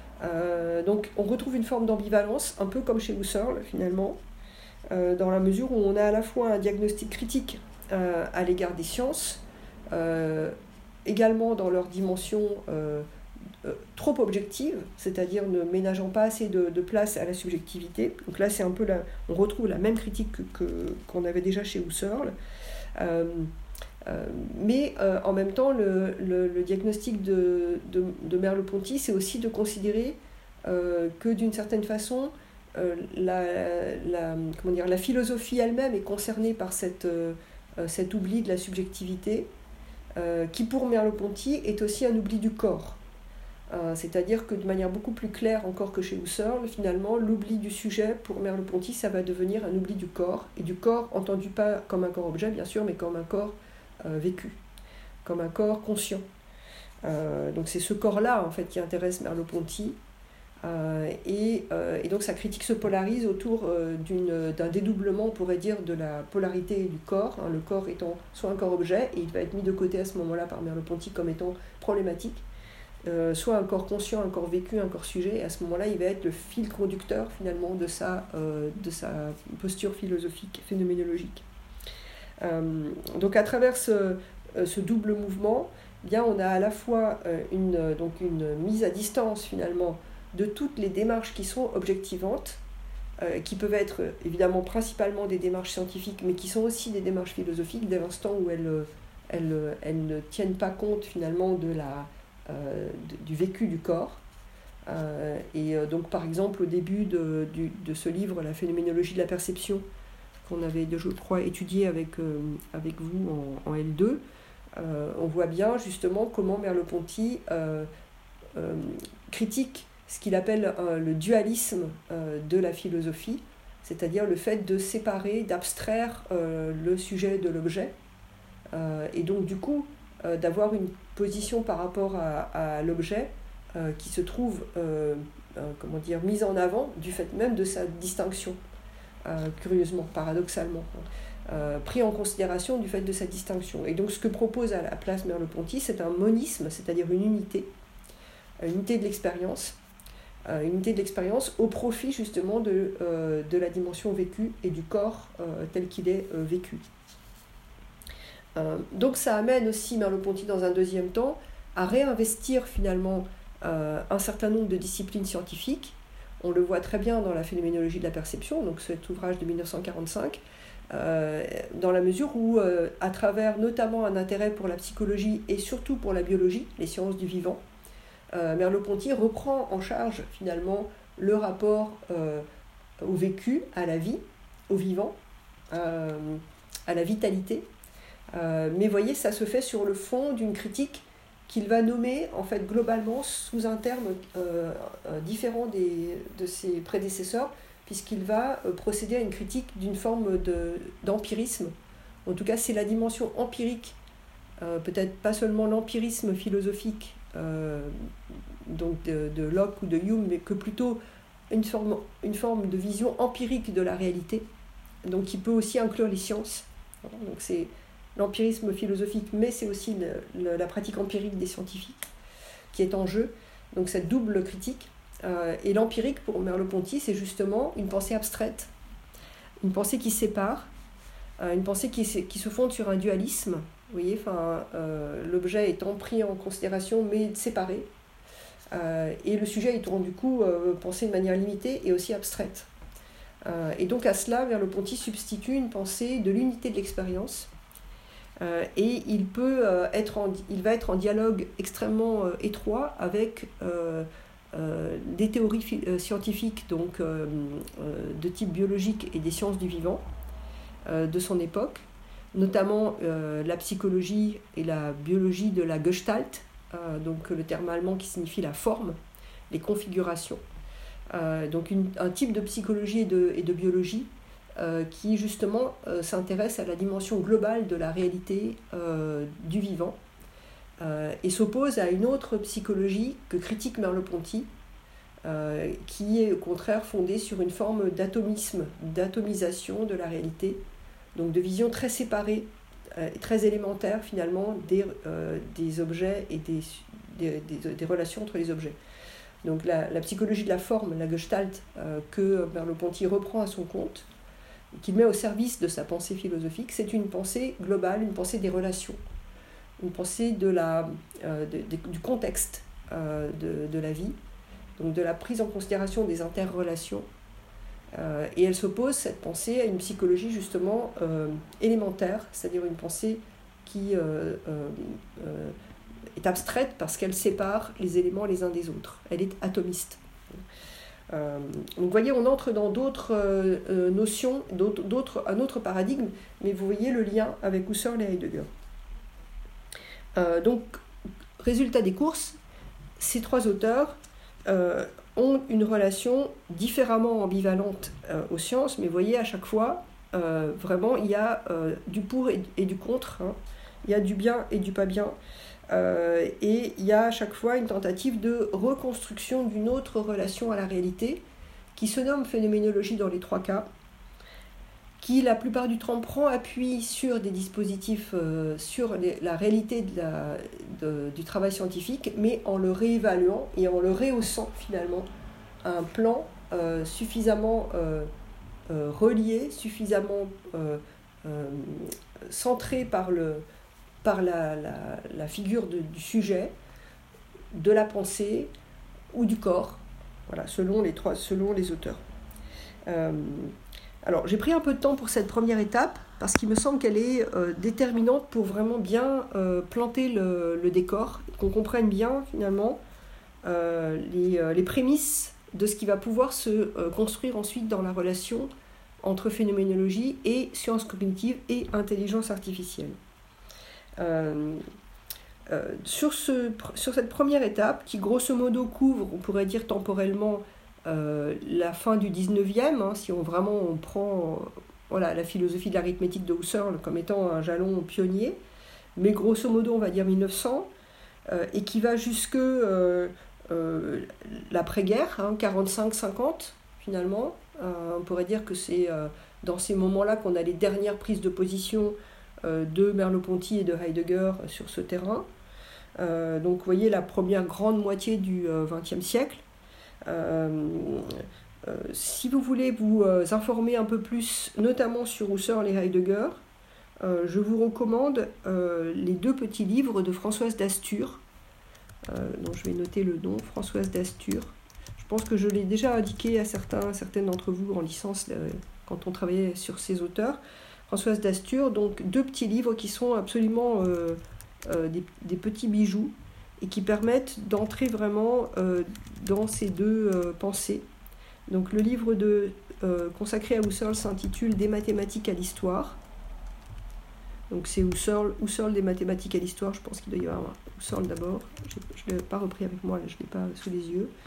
[SPEAKER 1] Euh, donc, on retrouve une forme d'ambivalence, un peu comme chez Husserl, finalement, euh, dans la mesure où on a à la fois un diagnostic critique euh, à l'égard des sciences, euh, également dans leur dimension euh, euh, trop objective, c'est-à-dire ne ménageant pas assez de, de place à la subjectivité. Donc là, c'est un peu la, on retrouve la même critique que, que, qu'on avait déjà chez Husserl. Euh, euh, mais euh, en même temps, le, le, le diagnostic de, de, de Merleau-Ponty, c'est aussi de considérer euh, que d'une certaine façon, euh, la, la, comment dire, la philosophie elle-même est concernée par cette, euh, cet oubli de la subjectivité, Euh, qui pour Merleau-Ponty est aussi un oubli du corps. Euh, c'est-à-dire que de manière beaucoup plus claire encore que chez Husserl, finalement, l'oubli du sujet, pour Merleau-Ponty, ça va devenir un oubli du corps, et du corps entendu pas comme un corps-objet, bien sûr, mais comme un corps euh, vécu, comme un corps conscient. Euh, donc c'est ce corps-là, en fait, qui intéresse Merleau-Ponty, euh, et, euh, et donc sa critique se polarise autour euh, d'une, d'un dédoublement, on pourrait dire, de la polarité du corps, hein, le corps étant soit un corps-objet, et il va être mis de côté à ce moment-là par Merleau-Ponty comme étant problématique, euh, soit un corps conscient, un corps vécu, un corps sujet, et à ce moment-là, il va être le fil conducteur, finalement, de sa, euh, de sa posture philosophique, phénoménologique. Euh, donc à travers ce, ce double mouvement, eh bien, on a à la fois une, donc une mise à distance, finalement, de toutes les démarches qui sont objectivantes, euh, qui peuvent être évidemment principalement des démarches scientifiques, mais qui sont aussi des démarches philosophiques, dès l'instant où elles, elles, elles ne tiennent pas compte finalement de la, euh, de, du vécu du corps. Euh, et euh, donc par exemple au début de, du, de ce livre, La phénoménologie de la perception, qu'on avait, je crois, étudié avec, euh, avec vous en, en L deux, euh, on voit bien justement comment Merleau-Ponty euh, euh, critique ce qu'il appelle euh, le dualisme euh, de la philosophie, c'est-à-dire le fait de séparer, d'abstraire euh, le sujet de l'objet, euh, et donc du coup euh, d'avoir une position par rapport à, à l'objet euh, qui se trouve euh, euh, comment dire, mise en avant du fait même de sa distinction, euh, curieusement, paradoxalement, euh, pris en considération du fait de sa distinction. Et donc ce que propose à la place Merleau-Ponty, c'est un monisme, c'est-à-dire une unité, une unité de l'expérience, une unité de l'expérience au profit justement de, euh, de la dimension vécue et du corps euh, tel qu'il est euh, vécu. Euh, donc ça amène aussi Merleau-Ponty dans un deuxième temps à réinvestir finalement euh, un certain nombre de disciplines scientifiques. On le voit très bien dans la phénoménologie de la perception, donc cet ouvrage de mille neuf cent quarante-cinq, euh, dans la mesure où, euh, à travers notamment un intérêt pour la psychologie et surtout pour la biologie, les sciences du vivant, Euh, Merleau-Ponty reprend en charge finalement le rapport euh, au vécu, à la vie, au vivant, euh, à la vitalité. Euh, mais voyez, ça se fait sur le fond d'une critique qu'il va nommer en fait globalement sous un terme euh, euh, différent des, de ses prédécesseurs, puisqu'il va euh, procéder à une critique d'une forme de, d'empirisme. En tout cas, c'est la dimension empirique, euh, peut-être pas seulement l'empirisme philosophique euh, donc de, de Locke ou de Hume, mais que plutôt une forme, une forme de vision empirique de la réalité, donc qui peut aussi inclure les sciences. Donc c'est l'empirisme philosophique, mais c'est aussi le, le, la pratique empirique des scientifiques qui est en jeu, donc cette double critique. Euh, et l'empirique, pour Merleau-Ponty, c'est justement une pensée abstraite, une pensée qui sépare, euh, une pensée qui, qui se fonde sur un dualisme, vous voyez, enfin, euh, l'objet étant pris en considération, mais séparé, euh, et le sujet étant du coup euh, pensé de manière limitée et aussi abstraite. Euh, et donc à cela, Merleau-Ponty substitue une pensée de l'unité de l'expérience, euh, et il, peut, euh, être en, il va être en dialogue extrêmement euh, étroit avec euh, euh, des théories fi- euh, scientifiques donc, euh, euh, de type biologique et des sciences du vivant euh, de son époque, notamment euh, la psychologie et la biologie de la Gestalt, euh, donc le terme allemand qui signifie la forme, les configurations. Euh, donc une, un type de psychologie et de, et de biologie euh, qui justement euh, s'intéresse à la dimension globale de la réalité euh, du vivant euh, et s'oppose à une autre psychologie que critique Merleau-Ponty euh, qui est au contraire fondée sur une forme d'atomisme, d'atomisation de la réalité, donc de vision très séparée euh, très élémentaire finalement des, euh, des objets et des, des, des, des relations entre les objets. Donc la, la psychologie de la forme, la Gestalt, euh, que Merleau-Ponty reprend à son compte, qu'il met au service de sa pensée philosophique, c'est une pensée globale, une pensée des relations, une pensée de la, euh, de, de, du contexte euh, de, de la vie, donc de la prise en considération des interrelations. Euh, et elle s'oppose, cette pensée, à une psychologie justement euh, élémentaire, c'est-à-dire une pensée qui euh, euh, euh, est abstraite parce qu'elle sépare les éléments les uns des autres. Elle est atomiste. Euh, donc vous voyez, on entre dans d'autres euh, notions, d'autres, d'autres, un autre paradigme, mais vous voyez le lien avec Husserl et Heidegger. Euh, donc, résultat des courses, ces trois auteurs euh, ont une relation différemment ambivalente euh, aux sciences, mais vous voyez, à chaque fois, euh, vraiment, il y a euh, du pour et, et du contre, hein. Il y a du bien et du pas bien. Euh, et il y a à chaque fois une tentative de reconstruction d'une autre relation à la réalité qui se nomme phénoménologie dans les trois cas, qui la plupart du temps prend appui sur des dispositifs, euh, sur les, la réalité de la, de, du travail scientifique, mais en le réévaluant et en le rehaussant finalement à un plan euh, suffisamment euh, euh, relié, suffisamment euh, euh, centré par le par la, la, la figure de, du sujet, de la pensée ou du corps, voilà, selon les, trois, selon les auteurs. Euh, alors, j'ai pris un peu de temps pour cette première étape, parce qu'il me semble qu'elle est euh, déterminante pour vraiment bien euh, planter le, le décor, qu'on comprenne bien, finalement, euh, les, euh, les prémices de ce qui va pouvoir se euh, construire ensuite dans la relation entre phénoménologie et sciences cognitives et intelligence artificielle. Euh, euh, sur, ce, sur cette première étape, qui grosso modo couvre, on pourrait dire temporellement, euh, la fin du dix-neuvième, hein, si on vraiment on prend euh, voilà, la philosophie de l'arithmétique de Husserl comme étant un jalon pionnier, mais grosso modo on va dire mille neuf cents, euh, et qui va jusque euh, euh, l'après-guerre, hein, quarante-cinq cinquante finalement. Euh, on pourrait dire que c'est euh, dans ces moments-là qu'on a les dernières prises de position de Merleau-Ponty et de Heidegger sur ce terrain. Euh, donc vous voyez la première grande moitié du vingtième siècle. Euh, euh, si vous voulez vous euh, informer un peu plus, notamment sur Husserl et Heidegger, euh, je vous recommande euh, les deux petits livres de Françoise Dastur, euh, dont je vais noter le nom, Françoise Dastur. Je pense que je l'ai déjà indiqué à certains, certaines d'entre vous en licence euh, quand on travaillait sur ces auteurs. Françoise Dastur, donc deux petits livres qui sont absolument euh, euh, des, des petits bijoux et qui permettent d'entrer vraiment euh, dans ces deux euh, pensées. Donc le livre de, euh, consacré à Husserl s'intitule « Des mathématiques à l'histoire ». Donc c'est Husserl, Husserl des mathématiques à l'histoire, je pense qu'il doit y avoir Husserl d'abord, je ne l'ai pas repris avec moi, là, je ne l'ai pas sous les yeux.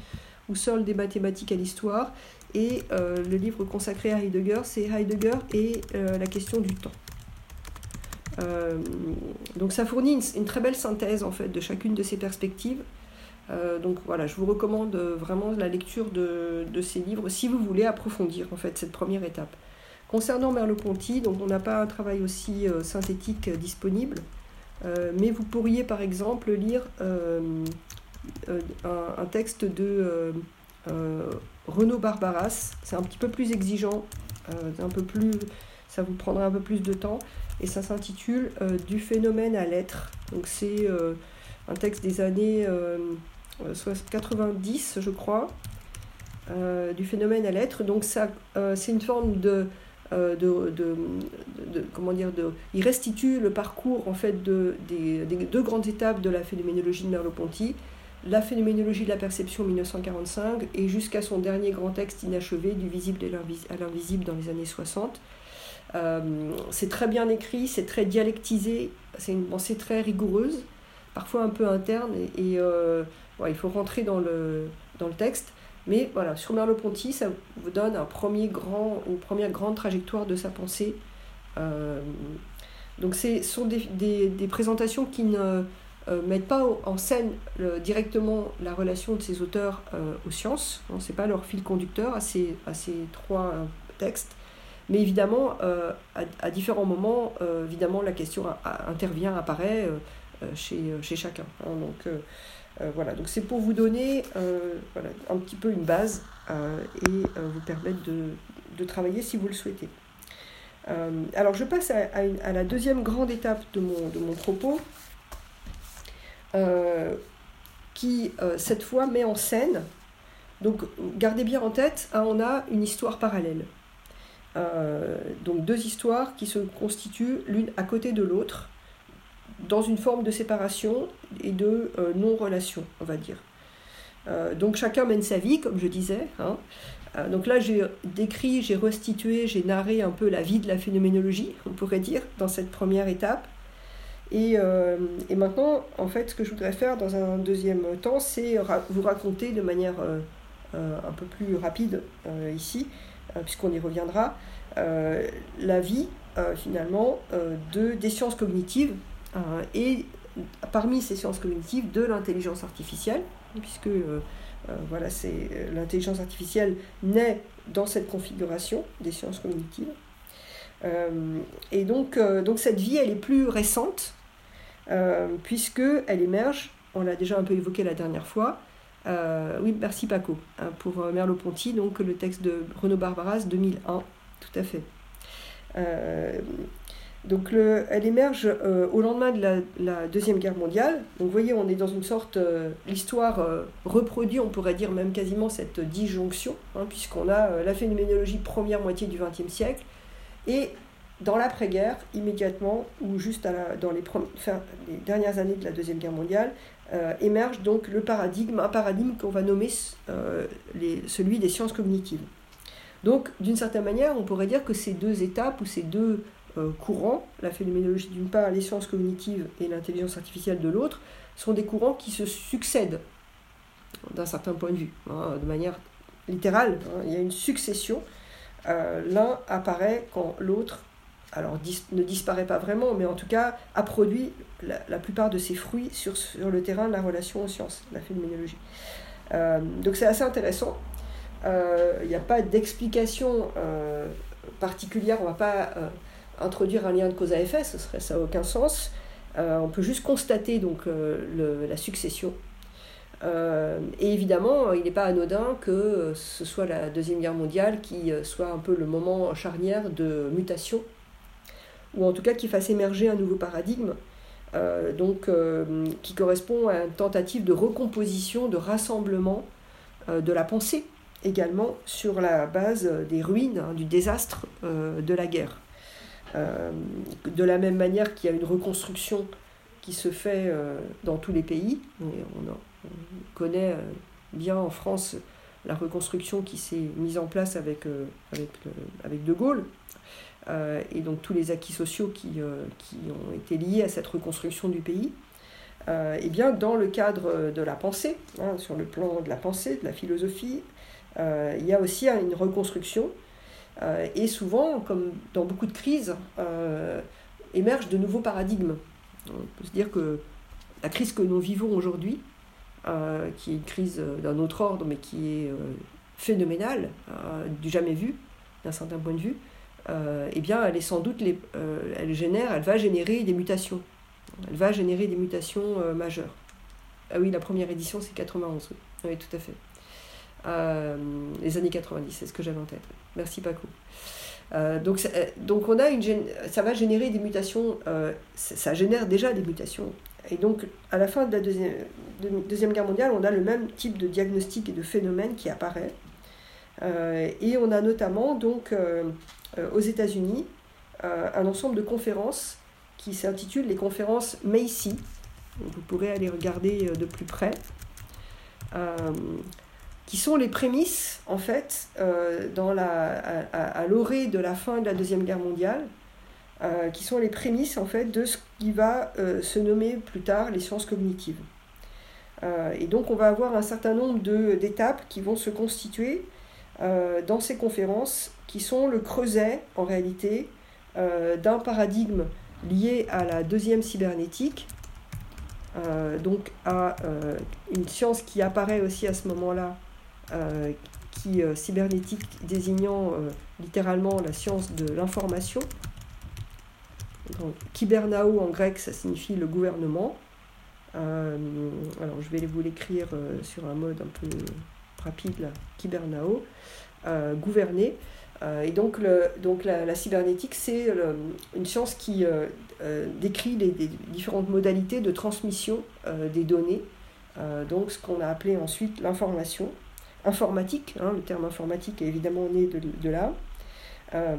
[SPEAKER 1] ou Seul des mathématiques à l'histoire. Et euh, le livre consacré à Heidegger, c'est Heidegger et euh, la question du temps. Euh, donc ça fournit une, une très belle synthèse en fait de chacune de ces perspectives. Euh, donc voilà, je vous recommande vraiment la lecture de, de ces livres si vous voulez approfondir en fait cette première étape. Concernant Merleau-Ponty, donc on n'a pas un travail aussi euh, synthétique euh, disponible, euh, mais vous pourriez par exemple lire euh, euh, un, un texte de euh, euh, Renaud Barbaras. C'est un petit peu plus exigeant, euh, un peu plus, ça vous prendra un peu plus de temps, et ça s'intitule euh, Du phénomène à l'être. Donc c'est euh, un texte des années euh, quatre-vingt-dix, je crois, euh, du phénomène à l'être. Donc ça, euh, c'est une forme de, euh, de, de, de, de comment dire, de, il restitue le parcours en fait de, des, des deux grandes étapes de la phénoménologie de Merleau-Ponty, la phénoménologie de la perception en mille neuf cent quarante-cinq et jusqu'à son dernier grand texte inachevé, Du visible à l'invisible dans les années soixante. Euh, c'est très bien écrit, c'est très dialectisé, c'est une pensée très rigoureuse, parfois un peu interne, et, et euh, ouais, il faut rentrer dans le, dans le texte. Mais voilà, sur Merleau-Ponty, ça vous donne un premier grand, une première grande trajectoire de sa pensée. Euh, donc ce sont des, des, des présentations qui ne euh, mettent pas en scène le, directement la relation de ces auteurs euh, aux sciences. Ce n'est pas leur fil conducteur à ces, à ces trois euh, textes. Mais évidemment, euh, à, à différents moments, euh, évidemment, la question a, a, intervient, apparaît euh, chez, chez chacun. Hein, donc, euh, euh, voilà. Donc, c'est pour vous donner euh, voilà, un petit peu une base euh, et euh, vous permettre de, de travailler si vous le souhaitez. Euh, alors, je passe à, à, une, à la deuxième grande étape de mon, de mon propos, euh, qui, euh, cette fois, met en scène. Donc, gardez bien en tête, hein, on a une histoire parallèle. Euh, donc deux histoires qui se constituent l'une à côté de l'autre dans une forme de séparation et de euh, non-relation, on va dire. Euh, donc chacun mène sa vie, comme je disais. Hein. Euh, donc là, j'ai décrit, j'ai restitué, j'ai narré un peu la vie de la phénoménologie, on pourrait dire, dans cette première étape. Et, euh, et maintenant, en fait, ce que je voudrais faire dans un deuxième temps, c'est ra- vous raconter de manière euh, euh, un peu plus rapide euh, ici, puisqu'on y reviendra, euh, la vie, euh, finalement, euh, de, des sciences cognitives, euh, et parmi ces sciences cognitives, de l'intelligence artificielle, puisque euh, euh, voilà, c'est, l'intelligence artificielle naît dans cette configuration des sciences cognitives. Euh, et donc, euh, donc, cette vie, elle est plus récente, euh, puisqu'elle émerge, on l'a déjà un peu évoqué la dernière fois. Euh, oui, merci Paco, hein, pour euh, Merleau-Ponty, donc le texte de Renaud Barbaras, deux mille un, tout à fait. Euh, donc le, elle émerge euh, au lendemain de la, la Deuxième Guerre mondiale. Donc vous voyez, on est dans une sorte, euh, l'histoire euh, reproduit, on pourrait dire même quasiment cette disjonction, hein, puisqu'on a euh, la phénoménologie première moitié du vingtième siècle, et dans l'après-guerre, immédiatement, ou juste à la, dans les, premières, enfin, les dernières années de la Deuxième Guerre mondiale, Euh, émerge donc le paradigme, un paradigme qu'on va nommer euh, les, celui des sciences cognitives. Donc, d'une certaine manière, on pourrait dire que ces deux étapes ou ces deux euh, courants, la phénoménologie d'une part, les sciences cognitives et l'intelligence artificielle de l'autre, sont des courants qui se succèdent d'un certain point de vue, hein, de manière littérale. Hein, il y a une succession. Euh, l'un apparaît quand l'autre alors dis, ne disparaît pas vraiment, mais en tout cas a produit la, la plupart de ses fruits sur, sur le terrain de la relation aux sciences, la phénoménologie. Euh, donc c'est assez intéressant. Euh, il n'y a pas d'explication euh, particulière, on ne va pas euh, introduire un lien de cause à effet, ce serait, ça n'a aucun sens. Euh, on peut juste constater donc, euh, le, la succession. Euh, et évidemment, il n'est pas anodin que ce soit la Deuxième Guerre mondiale qui soit un peu le moment charnière de mutation, ou en tout cas qui fasse émerger un nouveau paradigme, euh, donc, euh, qui correspond à une tentative de recomposition, de rassemblement euh, de la pensée, également sur la base des ruines, hein, du désastre euh, de la guerre. Euh, de la même manière qu'il y a une reconstruction qui se fait euh, dans tous les pays, et on, a, on connaît bien en France la reconstruction qui s'est mise en place avec, euh, avec, le, avec De Gaulle, Euh, et donc tous les acquis sociaux qui, euh, qui ont été liés à cette reconstruction du pays. euh, eh bien, dans le cadre de la pensée, hein, sur le plan de la pensée, de la philosophie, euh, il y a aussi une reconstruction. Euh, et souvent, comme dans beaucoup de crises, euh, émergent de nouveaux paradigmes. On peut se dire que la crise que nous vivons aujourd'hui, euh, qui est une crise d'un autre ordre, mais qui est euh, phénoménale, euh, du jamais vu, d'un certain point de vue, euh, eh bien, elle est sans doute, les, euh, elle génère, elle va générer des mutations. Elle va générer des mutations euh, majeures. Ah oui, la première édition, c'est quatre-vingt-onze. Oui, oui, tout à fait. Euh, les années quatre-vingt-dix, c'est ce que j'avais en tête. Merci Paco. Euh, donc, ça, donc on a une, ça va générer des mutations, euh, ça, ça génère déjà des mutations. Et donc à la fin de la deuxième, de, deuxième Guerre mondiale, on a le même type de diagnostic et de phénomène qui apparaît. Euh, et on a notamment donc euh, euh, aux États-Unis euh, un ensemble de conférences qui s'intitulent les conférences Macy. Donc, vous pourrez aller regarder de plus près. Euh, qui sont les prémices, en fait, euh, dans la, à, à l'orée de la fin de la Deuxième Guerre mondiale, euh, qui sont les prémices, en fait, de ce qui va euh, se nommer plus tard les sciences cognitives. Euh, et donc, on va avoir un certain nombre de, d'étapes qui vont se constituer euh, dans ces conférences, qui sont le creuset, en réalité, euh, d'un paradigme lié à la deuxième cybernétique, euh, donc à euh, une science qui apparaît aussi à ce moment-là, Euh, qui euh, cybernétique désignant euh, littéralement la science de l'information. Donc, kybernao en grec, ça signifie le gouvernement. Euh, alors je vais vous l'écrire euh, sur un mode un peu rapide là, kybernao, euh, gouverner. Euh, et donc, le, donc la, la cybernétique, c'est le, une science qui euh, euh, décrit les, les différentes modalités de transmission euh, des données. Euh, donc ce qu'on a appelé ensuite l'information. Informatique, hein, le terme informatique est évidemment né de, de là. Euh,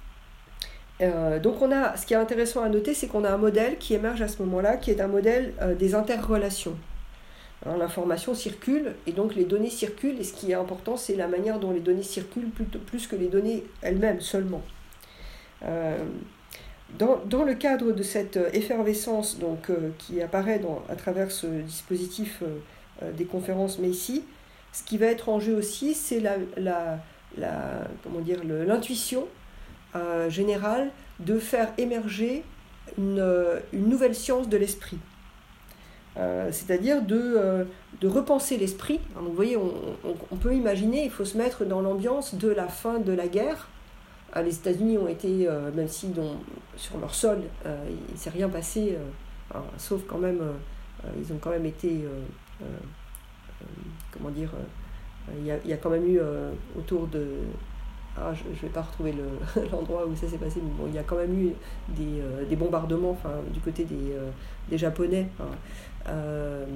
[SPEAKER 1] euh, donc on a, ce qui est intéressant à noter, c'est qu'on a un modèle qui émerge à ce moment-là, qui est un modèle euh, des interrelations. Hein, l'information circule, et donc les données circulent, et ce qui est important, c'est la manière dont les données circulent, plutôt, plus que les données elles-mêmes seulement. Euh, dans, dans le cadre de cette effervescence donc, euh, qui apparaît dans, à travers ce dispositif euh, des conférences Macy, ce qui va être en jeu aussi, c'est la, la, la, comment dire, le, l'intuition euh, générale de faire émerger une, une nouvelle science de l'esprit. Euh, c'est-à-dire de, euh, de repenser l'esprit. Donc, vous voyez, on, on, on peut imaginer, il faut se mettre dans l'ambiance de la fin de la guerre. Euh, les États-Unis ont été, euh, même si donc, sur leur sol, euh, il ne s'est rien passé, euh, alors, sauf quand même, euh, ils ont quand même été... Euh, euh, comment dire, euh, il, y a, il y a quand même eu euh, autour de... Ah, je ne vais pas retrouver le, l'endroit où ça s'est passé, mais bon, il y a quand même eu des, euh, des bombardements enfin, du côté des, euh, des Japonais. Hein. Euh,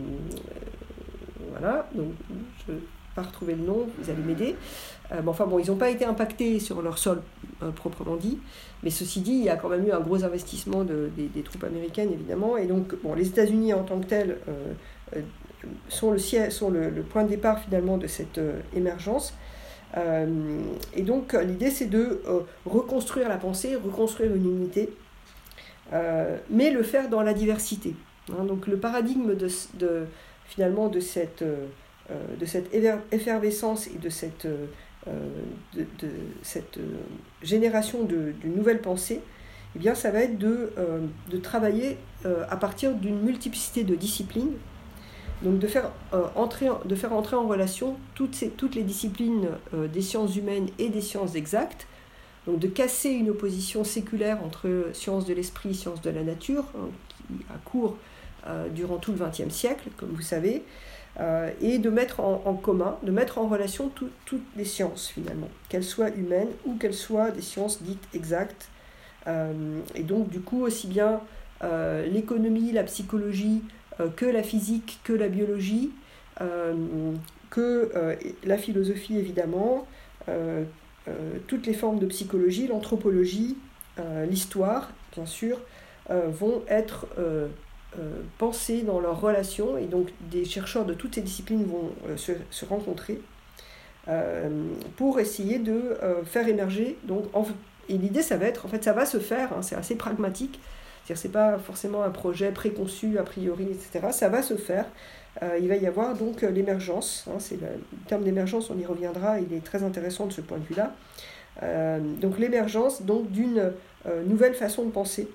[SPEAKER 1] voilà, donc je ne vais pas retrouver le nom, vous allez m'aider. Euh, mais enfin bon, ils n'ont pas été impactés sur leur sol euh, proprement dit, mais ceci dit, il y a quand même eu un gros investissement de, des, des troupes américaines, évidemment, et donc bon, les États-Unis en tant que tels euh, euh, sont, le, sont le, le point de départ finalement de cette euh, émergence. Euh, et donc l'idée c'est de euh, reconstruire la pensée, reconstruire une unité, euh, mais le faire dans la diversité. Hein, donc le paradigme de, de, finalement de cette, euh, de cette effervescence et de cette, euh, de, de cette euh, génération de, d'une nouvelle pensée, eh bien, ça va être de, euh, de travailler euh, à partir d'une multiplicité de disciplines. Donc de faire, euh, entrer, de faire entrer en relation toutes, ces, toutes les disciplines euh, des sciences humaines et des sciences exactes, donc de casser une opposition séculaire entre sciences de l'esprit et sciences de la nature, hein, qui a cours euh, durant tout le vingtième siècle, comme vous savez, euh, et de mettre en, en commun, de mettre en relation tout, toutes les sciences finalement, qu'elles soient humaines ou qu'elles soient des sciences dites exactes. Euh, et donc du coup aussi bien euh, l'économie, la psychologie, que la physique, que la biologie, euh, que euh, la philosophie évidemment, euh, euh, toutes les formes de psychologie, l'anthropologie, euh, l'histoire bien sûr, euh, vont être euh, euh, pensées dans leurs relations, et donc des chercheurs de toutes ces disciplines vont euh, se, se rencontrer euh, pour essayer de euh, faire émerger, donc, en, et l'idée ça va être, en fait ça va se faire, hein, c'est assez pragmatique, C'est-à-dire que ce n'est pas forcément un projet préconçu, a priori, et cetera. Ça va se faire. Euh, il va y avoir donc l'émergence. Hein, c'est le, le terme d'émergence, on y reviendra, il est très intéressant de ce point de vue-là. Euh, donc l'émergence donc, d'une euh, nouvelle façon de penser.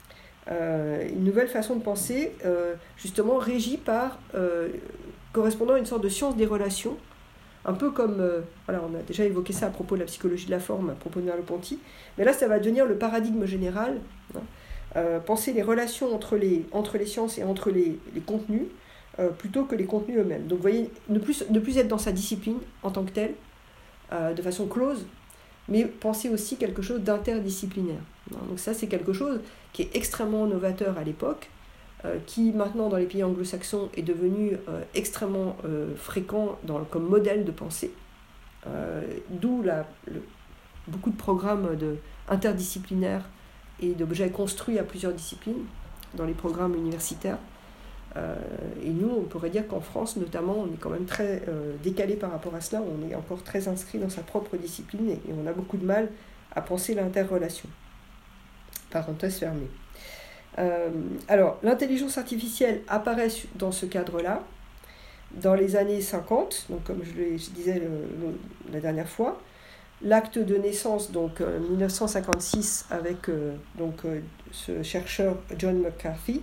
[SPEAKER 1] Euh, une nouvelle façon de penser, euh, justement régie par, euh, correspondant à une sorte de science des relations, un peu comme, euh, voilà, on a déjà évoqué ça à propos de la psychologie de la forme, à propos de Merleau-Ponty, mais là ça va devenir le paradigme général, hein, euh, penser les relations entre les, entre les sciences et entre les, les contenus, euh, plutôt que les contenus eux-mêmes. Donc vous voyez, ne plus, ne plus être dans sa discipline en tant que telle, euh, de façon close, mais penser aussi quelque chose d'interdisciplinaire. Donc ça, c'est quelque chose qui est extrêmement novateur à l'époque, euh, qui maintenant dans les pays anglo-saxons est devenu euh, extrêmement euh, fréquent dans, comme modèle de pensée, euh, d'où la, le, beaucoup de programmes de, interdisciplinaires et d'objets construits à plusieurs disciplines dans les programmes universitaires. Euh, et nous, on pourrait dire qu'en France, notamment, on est quand même très euh, décalé par rapport à cela. On est encore très inscrit dans sa propre discipline et, et on a beaucoup de mal à penser l'interrelation. Parenthèse fermée. Euh, alors, l'intelligence artificielle apparaît dans ce cadre-là, dans les années cinquante, donc comme je le je disais le, le, la dernière fois. L'acte de naissance, donc euh, dix-neuf cent cinquante-six, avec euh, donc, euh, ce chercheur John McCarthy,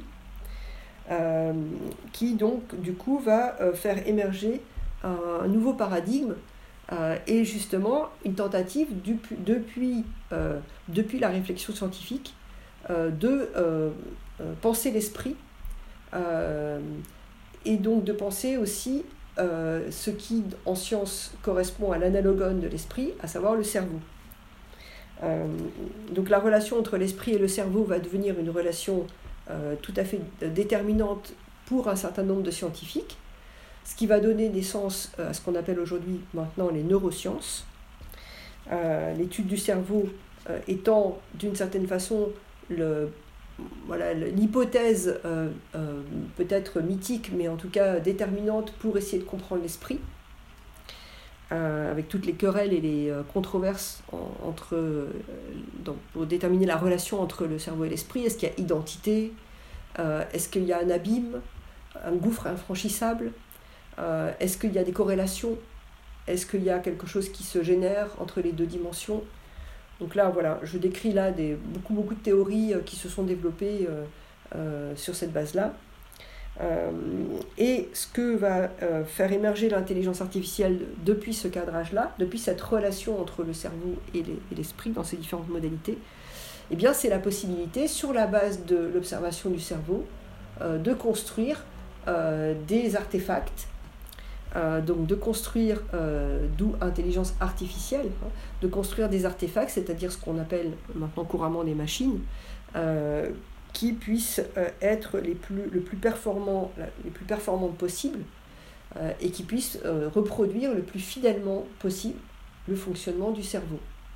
[SPEAKER 1] Euh, qui donc du coup va euh, faire émerger un, un nouveau paradigme euh, et justement une tentative du, depuis, euh, depuis la réflexion scientifique euh, de euh, euh, penser l'esprit euh, et donc de penser aussi euh, ce qui en science correspond à l'analogone de l'esprit, à savoir le cerveau. Euh, donc la relation entre l'esprit et le cerveau va devenir une relation Euh, tout à fait déterminante pour un certain nombre de scientifiques, ce qui va donner naissance à ce qu'on appelle aujourd'hui maintenant les neurosciences. Euh, l'étude du cerveau euh, étant d'une certaine façon le, voilà, l'hypothèse euh, euh, peut-être mythique, mais en tout cas déterminante pour essayer de comprendre l'esprit, euh, avec toutes les querelles et les euh, controverses en, entre, euh, donc, pour déterminer la relation entre le cerveau et l'esprit. Est-ce qu'il y a identité ? euh, Est-ce qu'il y a un abîme, un gouffre infranchissable ? euh, Est-ce qu'il y a des corrélations ? Est-ce qu'il y a quelque chose qui se génère entre les deux dimensions ? Donc là, voilà, je décris là des, beaucoup, beaucoup de théories qui se sont développées euh, euh, sur cette base-là. Euh, et ce que va euh, faire émerger l'intelligence artificielle depuis ce cadrage-là, depuis cette relation entre le cerveau et, les, et l'esprit dans ces différentes modalités, eh bien, c'est la possibilité, sur la base de l'observation du cerveau, euh, de construire euh, des artefacts, euh, donc de construire, euh, d'où intelligence artificielle, hein, de construire des artefacts, c'est-à-dire ce qu'on appelle maintenant couramment des machines, euh, qui puissent euh, être les plus, le plus performants, les plus performantes possibles euh, et qui puissent euh, reproduire le plus fidèlement possible le fonctionnement du cerveau.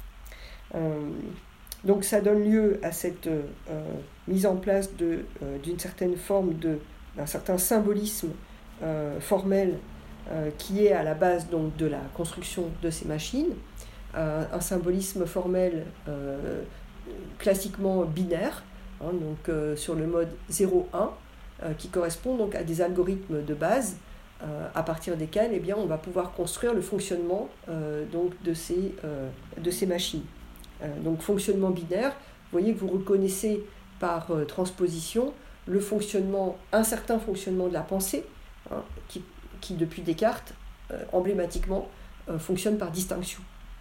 [SPEAKER 1] Euh, donc ça donne lieu à cette euh, mise en place de, euh, d'une certaine forme, de, d'un certain symbolisme euh, formel euh, qui est à la base donc, de la construction de ces machines, euh, un symbolisme formel euh, classiquement binaire, Hein, donc euh, sur le mode zéro un, euh, qui correspond donc à des algorithmes de base euh, à partir desquels eh bien, on va pouvoir construire le fonctionnement euh, donc, de, ces, euh, de ces machines. Euh, donc fonctionnement binaire, vous voyez que vous reconnaissez par euh, transposition le fonctionnement, un certain fonctionnement de la pensée, hein, qui, qui depuis Descartes, euh, emblématiquement, euh, fonctionne par distinction.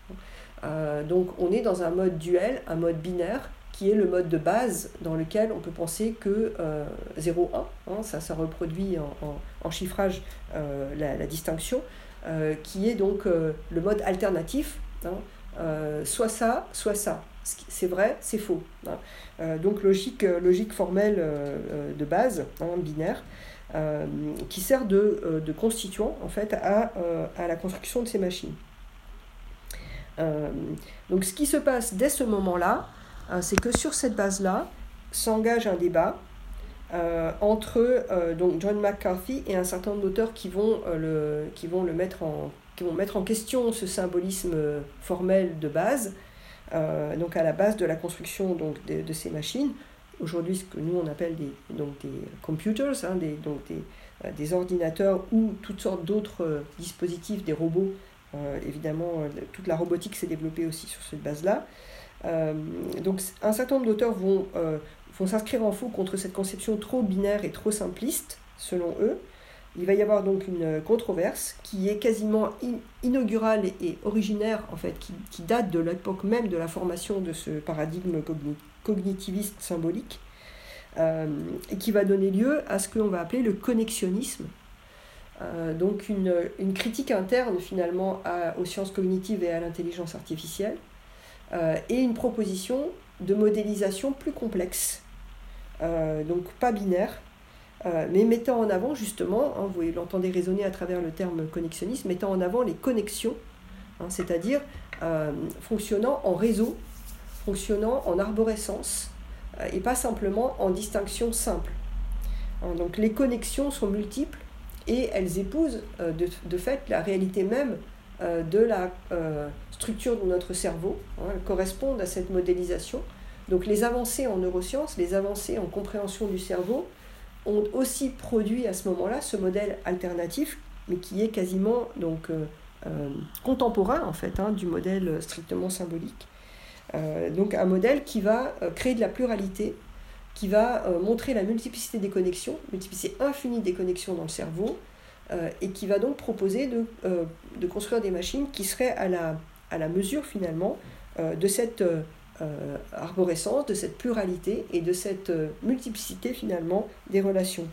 [SPEAKER 1] Euh, donc on est dans un mode duel, un mode binaire, qui est le mode de base dans lequel on peut penser que euh, zéro un, hein, ça, ça reproduit en, en, en chiffrage euh, la, la distinction, euh, qui est donc euh, le mode alternatif, hein, euh, soit ça, soit ça. C'est vrai, c'est faux. Hein. Euh, donc logique, logique formelle euh, de base, hein, binaire, euh, qui sert de, euh, de constituant en fait, à, euh, à la construction de ces machines. Euh, donc ce qui se passe dès ce moment-là, c'est que sur cette base-là s'engage un débat euh, entre euh, donc John McCarthy et un certain nombre d'auteurs qui vont, euh, le, qui vont, le mettre en, qui vont mettre en question ce symbolisme formel de base, euh, donc à la base de la construction donc, de, de ces machines, aujourd'hui ce que nous on appelle des, donc des computers, hein, des, donc des, euh, des ordinateurs ou toutes sortes d'autres euh, dispositifs, des robots. Euh, évidemment, euh, toute la robotique s'est développée aussi sur cette base-là. Euh, donc un certain nombre d'auteurs vont, euh, vont s'inscrire en faux contre cette conception trop binaire et trop simpliste, selon eux. Il va y avoir donc une controverse qui est quasiment in- inaugurale et, et originaire, en fait, qui, qui date de l'époque même de la formation de ce paradigme cogn- cognitiviste symbolique, euh, et qui va donner lieu à ce que l'on va appeler le connexionnisme. Euh, donc une, une critique interne finalement à, aux sciences cognitives et à l'intelligence artificielle, euh, et une proposition de modélisation plus complexe, euh, donc pas binaire, Euh, mais mettant en avant justement, hein, vous l'entendez résonner à travers le terme connexionnisme, mettant en avant les connexions, hein, c'est-à-dire euh, fonctionnant en réseau, fonctionnant en arborescence, euh, et pas simplement en distinction simple. Hein, donc les connexions sont multiples et elles épousent euh, de, de fait la réalité même euh, de la euh, structure de notre cerveau, hein, elles correspondent à cette modélisation. Donc les avancées en neurosciences, les avancées en compréhension du cerveau, ont aussi produit à ce moment-là ce modèle alternatif, mais qui est quasiment donc, euh, euh, contemporain en fait, hein, du modèle strictement symbolique. Euh, donc un modèle qui va euh, créer de la pluralité, qui va euh, montrer la multiplicité des connexions, multiplicité infinie des connexions dans le cerveau, euh, et qui va donc proposer de, euh, de construire des machines qui seraient à la, à la mesure finalement euh, de cette euh, Euh, arborescence, de cette pluralité et de cette euh, multiplicité finalement des relations.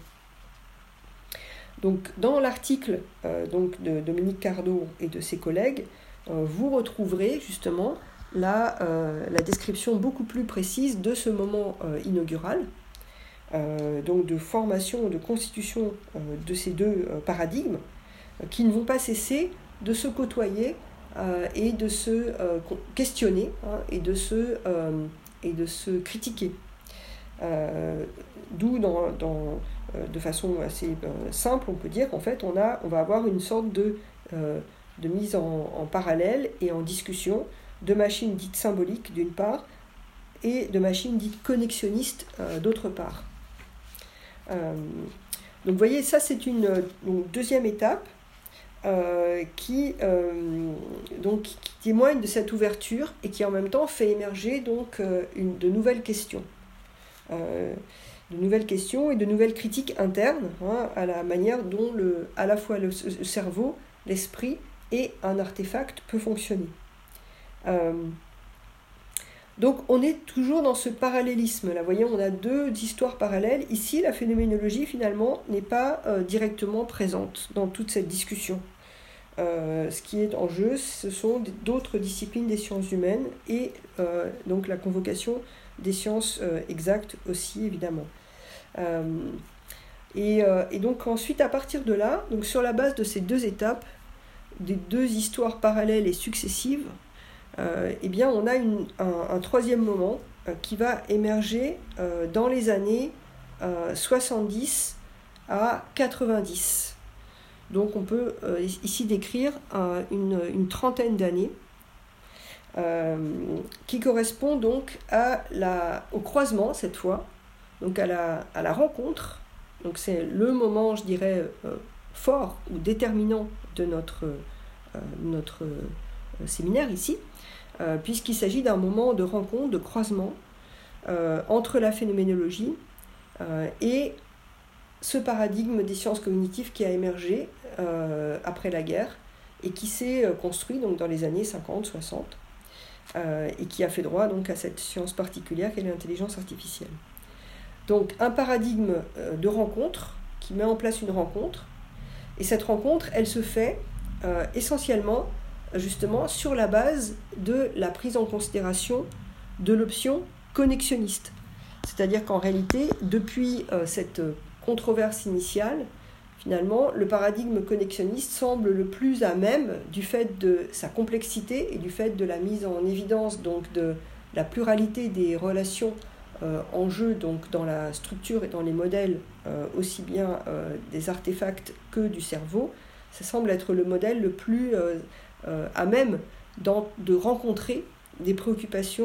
[SPEAKER 1] Donc dans l'article euh, donc de Dominique Cardot et de ses collègues, euh, vous retrouverez justement la, euh, la description beaucoup plus précise de ce moment euh, inaugural, euh, donc de formation, de constitution euh, de ces deux euh, paradigmes euh, qui ne vont pas cesser de se côtoyer Euh, et de se euh, questionner, hein, et, de se, euh, et de se critiquer. Euh, d'où, dans, dans, euh, de façon assez euh, simple, on peut dire qu'en fait, on, a, on va avoir une sorte de, euh, de mise en, en parallèle et en discussion de machines dites symboliques, d'une part, et de machines dites connexionnistes, euh, d'autre part. Euh, donc, vous voyez, ça, c'est une, une deuxième étape. Euh, qui, euh, donc, qui témoigne de cette ouverture et qui en même temps fait émerger donc, euh, une, de nouvelles questions. Euh, de nouvelles questions et de nouvelles critiques internes, hein, à la manière dont le, à la fois le, le cerveau, l'esprit et un artefact peut fonctionner. Euh, donc on est toujours dans ce parallélisme. Là, vous voyez, on a deux histoires parallèles. Ici, la phénoménologie, finalement, n'est pas euh, directement présente dans toute cette discussion. Euh, ce qui est en jeu, ce sont d'autres disciplines des sciences humaines et euh, donc la convocation des sciences euh, exactes aussi, évidemment. Euh, et, euh, et donc ensuite, à partir de là, donc sur la base de ces deux étapes, des deux histoires parallèles et successives, euh, eh bien, on a une, un, un troisième moment euh, qui va émerger euh, dans les années euh, soixante-dix à quatre-vingt-dix. Donc on peut euh, ici décrire euh, une, une trentaine d'années euh, qui correspond donc à la, au croisement cette fois, donc à la, à la rencontre. Donc c'est le moment, je dirais, euh, fort ou déterminant de notre, euh, notre euh, séminaire ici, euh, puisqu'il s'agit d'un moment de rencontre, de croisement euh, entre la phénoménologie euh, et ce paradigme des sciences cognitives qui a émergé euh, après la guerre et qui s'est euh, construit donc, dans les années cinquante soixante euh, et qui a fait droit donc, à cette science particulière qu'est l'intelligence artificielle. Donc un paradigme euh, de rencontre qui met en place une rencontre, et cette rencontre, elle se fait euh, essentiellement justement sur la base de la prise en considération de l'option connexionniste. C'est-à-dire qu'en réalité, depuis euh, cette controverse initiale, finalement, le paradigme connexionniste semble le plus à même, du fait de sa complexité et du fait de la mise en évidence donc, de la pluralité des relations euh, en jeu donc, dans la structure et dans les modèles, euh, aussi bien euh, des artefacts que du cerveau. Ça semble être le modèle le plus euh, euh, à même dans, de rencontrer des préoccupations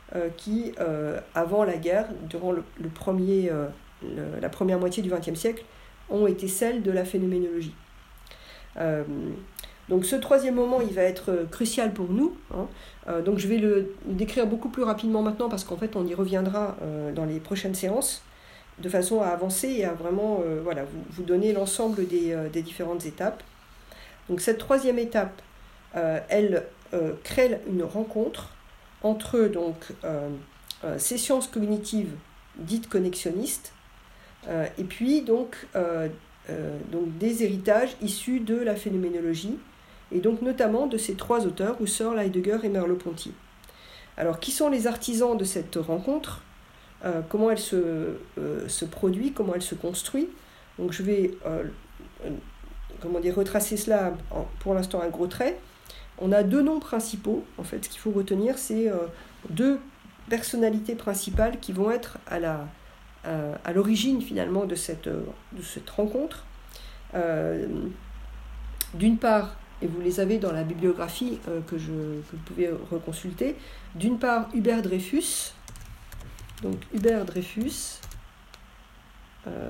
[SPEAKER 1] euh, qui, euh, avant la guerre, durant le, le premier, euh, le, la première moitié du vingtième siècle, ont été celles de la phénoménologie. Euh, donc ce troisième moment, il va être crucial pour nous. Hein. Euh, donc je vais le décrire beaucoup plus rapidement maintenant parce qu'en fait on y reviendra euh, dans les prochaines séances, de façon à avancer et à vraiment euh, voilà, vous, vous donner l'ensemble des, euh, des différentes étapes. Donc cette troisième étape, euh, elle euh, crée une rencontre entre donc, euh, euh, ces sciences cognitives dites connexionnistes euh, et puis donc, euh, euh, donc des héritages issus de la phénoménologie et donc notamment de ces trois auteurs, Husserl, Heidegger et Merleau-Ponty. Alors qui sont les artisans de cette rencontre ? Euh, comment elle se, euh, se produit, comment elle se construit. Donc je vais euh, euh, comment dire, retracer cela en, pour l'instant à gros traits. On a deux noms principaux, en fait, ce qu'il faut retenir, c'est euh, deux personnalités principales qui vont être à, la, à, à l'origine finalement de cette, de cette rencontre. Euh, d'une part, et vous les avez dans la bibliographie euh, que, je, que vous pouvez reconsulter, d'une part Hubert Dreyfus. Donc Hubert Dreyfus, euh,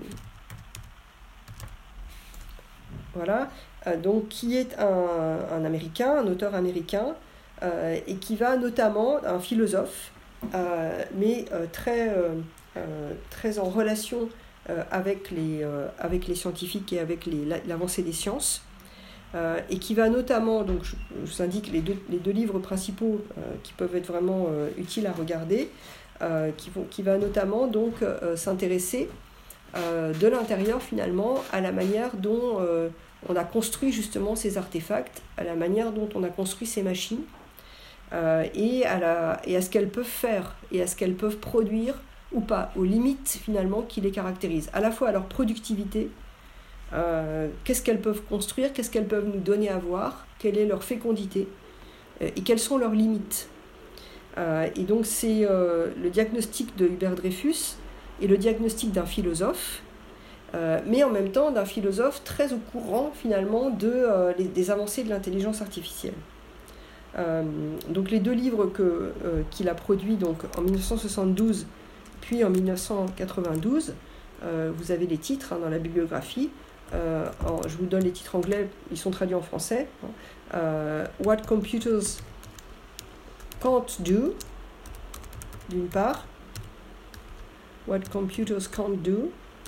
[SPEAKER 1] voilà, euh, donc qui est un, un Américain, un auteur américain, euh, et qui va notamment, un philosophe, euh, mais euh, très, euh, euh, très en relation euh, avec, les, euh, avec les scientifiques et avec les, l'avancée des sciences, euh, et qui va notamment, donc je, je vous indique les deux, les deux livres principaux euh, qui peuvent être vraiment euh, utiles à regarder. Euh, qui, vont, qui va notamment donc euh, s'intéresser euh, de l'intérieur finalement à la manière dont euh, on a construit justement ces artefacts, à la manière dont on a construit ces machines euh, et, à la, et à ce qu'elles peuvent faire et à ce qu'elles peuvent produire ou pas, aux limites finalement qui les caractérisent, à la fois à leur productivité, euh, qu'est-ce qu'elles peuvent construire, qu'est-ce qu'elles peuvent nous donner à voir, quelle est leur fécondité euh, et quelles sont leurs limites. Euh, et donc c'est euh, le diagnostic de Hubert Dreyfus et le diagnostic d'un philosophe, euh, mais en même temps d'un philosophe très au courant finalement de, euh, les, des avancées de l'intelligence artificielle. Euh, donc les deux livres que, euh, qu'il a produits donc, en dix-neuf cent soixante-douze puis en dix-neuf cent quatre-vingt-douze, euh, vous avez les titres hein, dans la bibliographie. Euh, en, je vous donne les titres anglais, ils sont traduits en français. Hein. Euh, What Computers Can't Do, d'une part, What Computers Can't Do,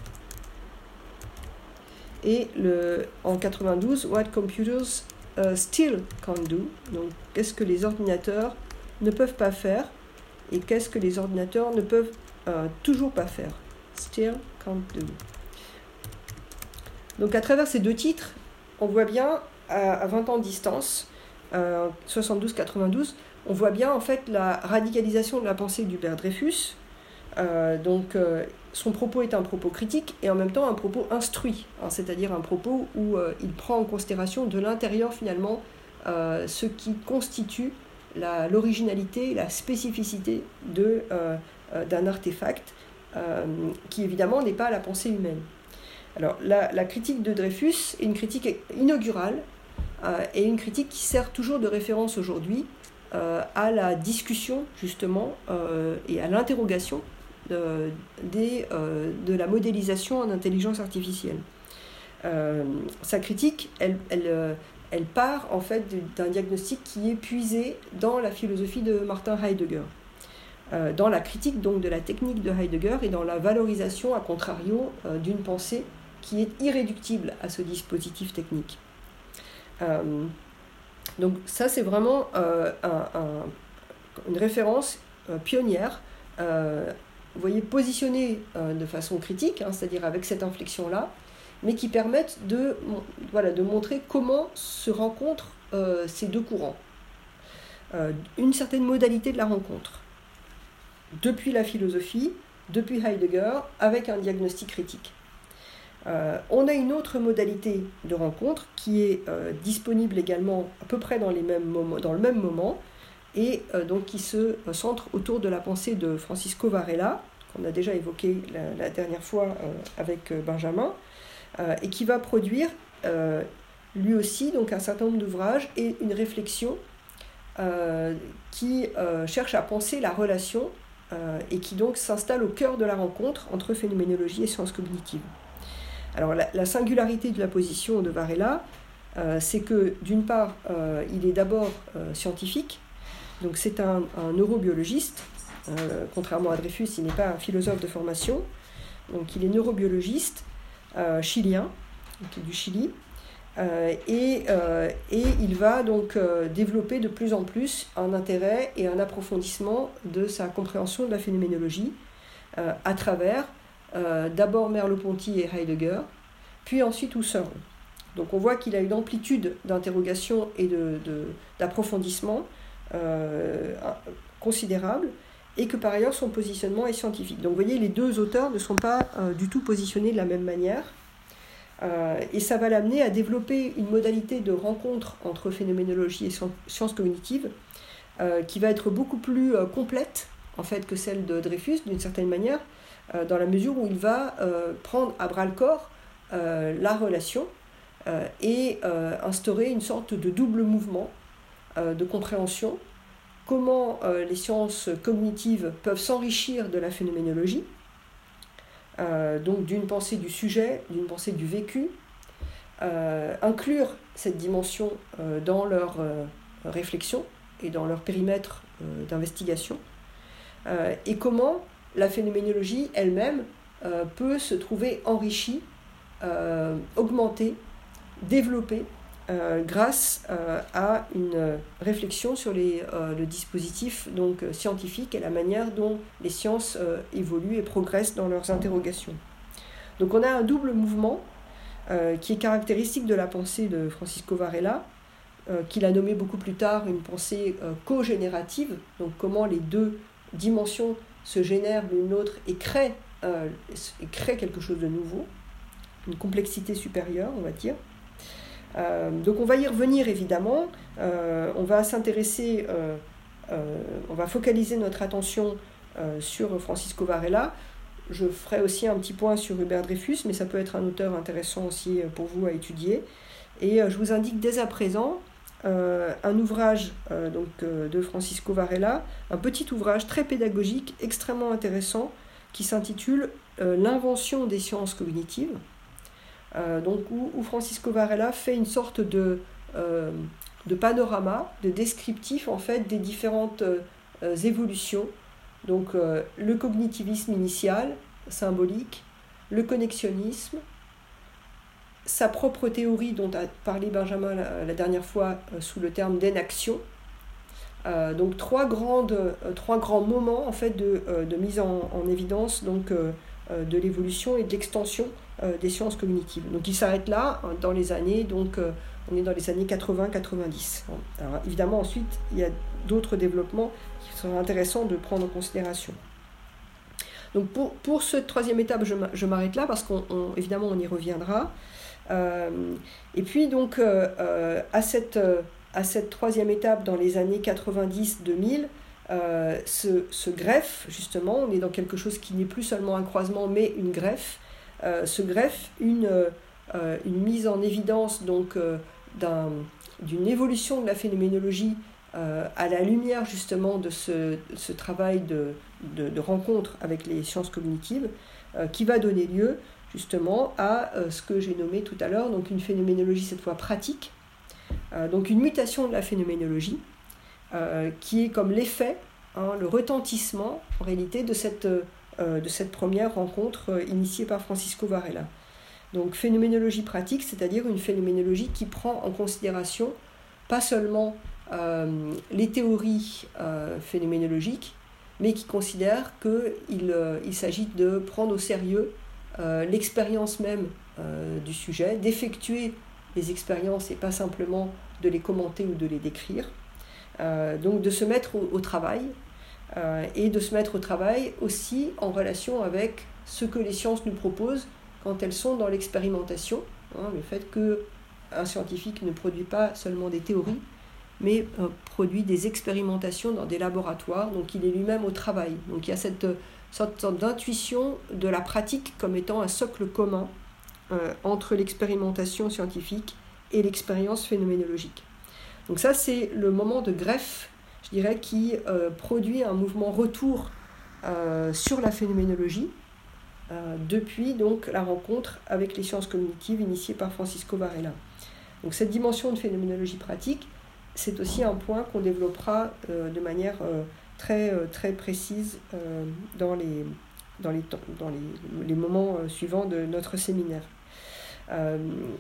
[SPEAKER 1] et le, en quatre-vingt-douze, What Computers uh, Still Can't Do, donc qu'est-ce que les ordinateurs ne peuvent pas faire, et qu'est-ce que les ordinateurs ne peuvent uh, toujours pas faire, Still Can't Do. Donc à travers ces deux titres, on voit bien, à, à vingt ans de distance, euh, soixante-douze quatre-vingt-douze, on voit bien en fait la radicalisation de la pensée d'Hubert Dreyfus. Euh, donc euh, son propos est un propos critique et en même temps un propos instruit, hein, c'est-à-dire un propos où euh, il prend en considération de l'intérieur finalement euh, ce qui constitue la, l'originalité, la spécificité de, euh, euh, d'un artefact euh, qui évidemment n'est pas la pensée humaine. Alors la, la critique de Dreyfus est une critique inaugurale euh, et une critique qui sert toujours de référence aujourd'hui euh, à la discussion justement euh, et à l'interrogation de, des, euh, de la modélisation en intelligence artificielle. Euh, sa critique, elle, elle, elle part en fait d'un diagnostic qui est puisé dans la philosophie de Martin Heidegger, euh, dans la critique donc de la technique de Heidegger et dans la valorisation, à contrario, euh, d'une pensée qui est irréductible à ce dispositif technique. Euh, donc ça, c'est vraiment euh, un, un, une référence euh, pionnière, euh, vous voyez, positionnée euh, de façon critique, hein, c'est-à-dire avec cette inflexion-là, mais qui permettent de, voilà, de montrer comment se rencontrent euh, ces deux courants. Euh, une certaine modalité de la rencontre, depuis la philosophie, depuis Heidegger, avec un diagnostic critique. Euh, on a une autre modalité de rencontre qui est euh, disponible également à peu près dans, les mêmes moments, dans le même moment et euh, donc qui se euh, centre autour de la pensée de Francisco Varela, qu'on a déjà évoqué la, la dernière fois euh, avec euh, Benjamin, euh, et qui va produire euh, lui aussi donc, un certain nombre d'ouvrages et une réflexion euh, qui euh, cherche à penser la relation euh, et qui donc s'installe au cœur de la rencontre entre phénoménologie et sciences cognitives. Alors la, la singularité de la position de Varela, euh, c'est que d'une part, euh, il est d'abord euh, scientifique, donc c'est un, un neurobiologiste, euh, contrairement à Dreyfus, il n'est pas un philosophe de formation, donc il est neurobiologiste euh, chilien, donc du Chili, euh, et, euh, et il va donc euh, développer de plus en plus un intérêt et un approfondissement de sa compréhension de la phénoménologie euh, à travers euh, d'abord Merleau-Ponty et Heidegger, puis ensuite Husserl. Donc on voit qu'il a une amplitude d'interrogation et de, de, d'approfondissement euh, considérable, et que par ailleurs son positionnement est scientifique. Donc vous voyez, les deux auteurs ne sont pas euh, du tout positionnés de la même manière, euh, et ça va l'amener à développer une modalité de rencontre entre phénoménologie et sciences cognitives euh, qui va être beaucoup plus euh, complète en fait, que celle de Dreyfus, d'une certaine manière, euh, dans la mesure où il va euh, prendre à bras-le-corps euh, la relation euh, et euh, instaurer une sorte de double mouvement euh, de compréhension. Comment euh, les sciences cognitives peuvent s'enrichir de la phénoménologie, euh, donc d'une pensée du sujet, d'une pensée du vécu, euh, inclure cette dimension euh, dans leur euh, réflexion et dans leur périmètre euh, d'investigation, euh, et comment la phénoménologie elle-même euh, peut se trouver enrichie, euh, augmentée, développée, Euh, grâce euh, à une réflexion sur les, euh, le dispositif donc, euh, scientifique et la manière dont les sciences euh, évoluent et progressent dans leurs interrogations. Donc on a un double mouvement euh, qui est caractéristique de la pensée de Francisco Varela, euh, qu'il a nommé beaucoup plus tard une pensée euh, co-générative, donc comment les deux dimensions se génèrent l'une l'autre et créent, euh, et créent quelque chose de nouveau, une complexité supérieure, on va dire. Euh, donc on va y revenir évidemment, euh, on va s'intéresser, euh, euh, on va focaliser notre attention euh, sur Francisco Varela. Je ferai aussi un petit point sur Hubert Dreyfus, mais ça peut être un auteur intéressant aussi pour vous à étudier. Et euh, je vous indique dès à présent euh, un ouvrage euh, donc, euh, de Francisco Varela, un petit ouvrage très pédagogique, extrêmement intéressant, qui s'intitule euh, « L'invention des sciences cognitives ». Euh, donc où, où Francisco Varela fait une sorte de, euh, de panorama, de descriptif en fait des différentes euh, évolutions. Donc euh, le cognitivisme initial, symbolique, le connexionnisme, sa propre théorie dont a parlé Benjamin la, la dernière fois euh, sous le terme d'énaction. Euh, donc trois, grandes, euh, trois grands moments en fait, de, euh, de mise en, en évidence donc, euh, de l'évolution et de l'extension euh, des sciences cognitives. Donc il s'arrête là dans les années, donc euh, on est dans les années quatre-vingts quatre-vingt-dix. Alors évidemment ensuite il y a d'autres développements qui sont intéressants de prendre en considération. Donc pour, pour cette troisième étape, je, je m'arrête là parce qu'évidemment on, on y reviendra. Euh, et puis donc euh, euh, à, cette, euh, à cette troisième étape dans les années quatre-vingt-dix deux mille, Euh, se, se greffe, justement, on est dans quelque chose qui n'est plus seulement un croisement, mais une greffe, euh, se greffe une, euh, une mise en évidence donc, euh, d'un, d'une évolution de la phénoménologie euh, à la lumière justement de ce, ce travail de, de, de rencontre avec les sciences cognitives, euh, qui va donner lieu justement à euh, ce que j'ai nommé tout à l'heure, donc une phénoménologie cette fois pratique, euh, donc une mutation de la phénoménologie, Euh, qui est comme l'effet, hein, le retentissement en réalité de cette, euh, de cette première rencontre euh, initiée par Francisco Varela. Donc phénoménologie pratique, c'est-à-dire une phénoménologie qui prend en considération pas seulement euh, les théories euh, phénoménologiques, mais qui considère qu'il euh, il s'agit de prendre au sérieux euh, l'expérience même euh, du sujet, d'effectuer les expériences et pas simplement de les commenter ou de les décrire. Euh, donc de se mettre au, au travail euh, et de se mettre au travail aussi en relation avec ce que les sciences nous proposent quand elles sont dans l'expérimentation, hein, le fait qu'un scientifique ne produit pas seulement des théories mais euh, produit des expérimentations dans des laboratoires, donc il est lui-même au travail. Donc il y a cette sorte d'intuition de la pratique comme étant un socle commun euh, entre l'expérimentation scientifique et l'expérience phénoménologique. Donc ça, c'est le moment de greffe, je dirais, qui euh, produit un mouvement retour euh, sur la phénoménologie euh, depuis donc la rencontre avec les sciences cognitives initiée par Francisco Varela. Donc cette dimension de phénoménologie pratique, c'est aussi un point qu'on développera euh, de manière euh, très, euh, très précise euh, dans, les, dans, les, dans les, les moments euh, suivants de notre séminaire. Euh,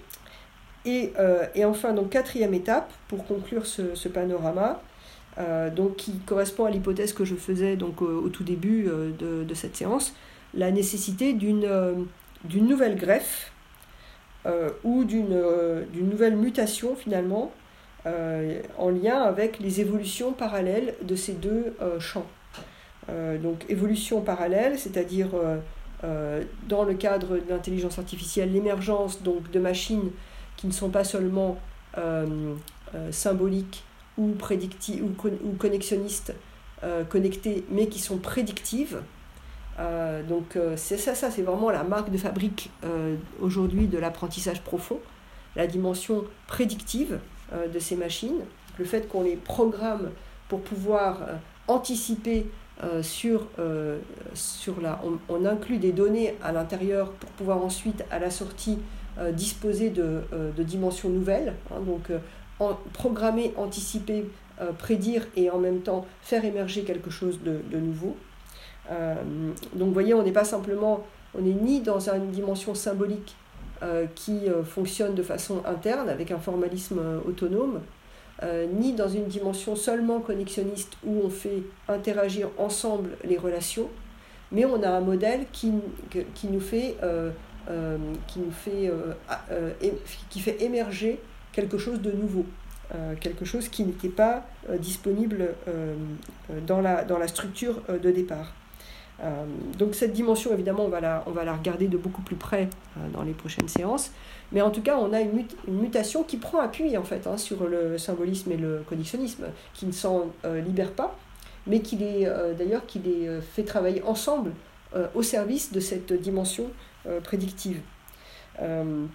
[SPEAKER 1] et, euh, et enfin, donc quatrième étape, pour conclure ce, ce panorama, euh, donc, qui correspond à l'hypothèse que je faisais donc, au, au tout début euh, de, de cette séance, la nécessité d'une, euh, d'une nouvelle greffe euh, ou d'une, euh, d'une nouvelle mutation finalement, euh, en lien avec les évolutions parallèles de ces deux euh, champs. Euh, donc évolution parallèle, c'est-à-dire euh, euh, dans le cadre de l'intelligence artificielle, l'émergence donc, de machines qui ne sont pas seulement euh, euh, symboliques ou, prédicti- ou, con- ou connexionnistes, euh, connectées, mais qui sont prédictives. Euh, donc euh, c'est ça, ça c'est vraiment la marque de fabrique euh, aujourd'hui de l'apprentissage profond, la dimension prédictive euh, de ces machines, le fait qu'on les programme pour pouvoir euh, anticiper euh, sur, euh, sur la... On, on inclut des données à l'intérieur pour pouvoir ensuite à la sortie euh, disposer de, euh, de dimensions nouvelles, hein, donc euh, en, programmer, anticiper, euh, prédire et en même temps faire émerger quelque chose de, de nouveau. Euh, donc vous voyez, on n'est pas simplement, on n'est ni dans une dimension symbolique euh, qui euh, fonctionne de façon interne avec un formalisme euh, autonome, euh, ni dans une dimension seulement connexionniste où on fait interagir ensemble les relations, mais on a un modèle qui, qui nous fait, euh, euh, qui nous fait, euh, euh, qui fait émerger quelque chose de nouveau. Euh, quelque chose qui n'était pas euh, disponible euh, dans, la, dans la structure euh, de départ. Euh, donc cette dimension, évidemment, on va la, on va la regarder de beaucoup plus près euh, dans les prochaines séances, mais en tout cas, on a une, mut- une mutation qui prend appui en fait hein, sur le symbolisme et le connexionnisme, qui ne s'en euh, libère pas, mais qui les, euh, d'ailleurs qui les euh, fait travailler ensemble euh, au service de cette dimension euh, prédictive. Euh,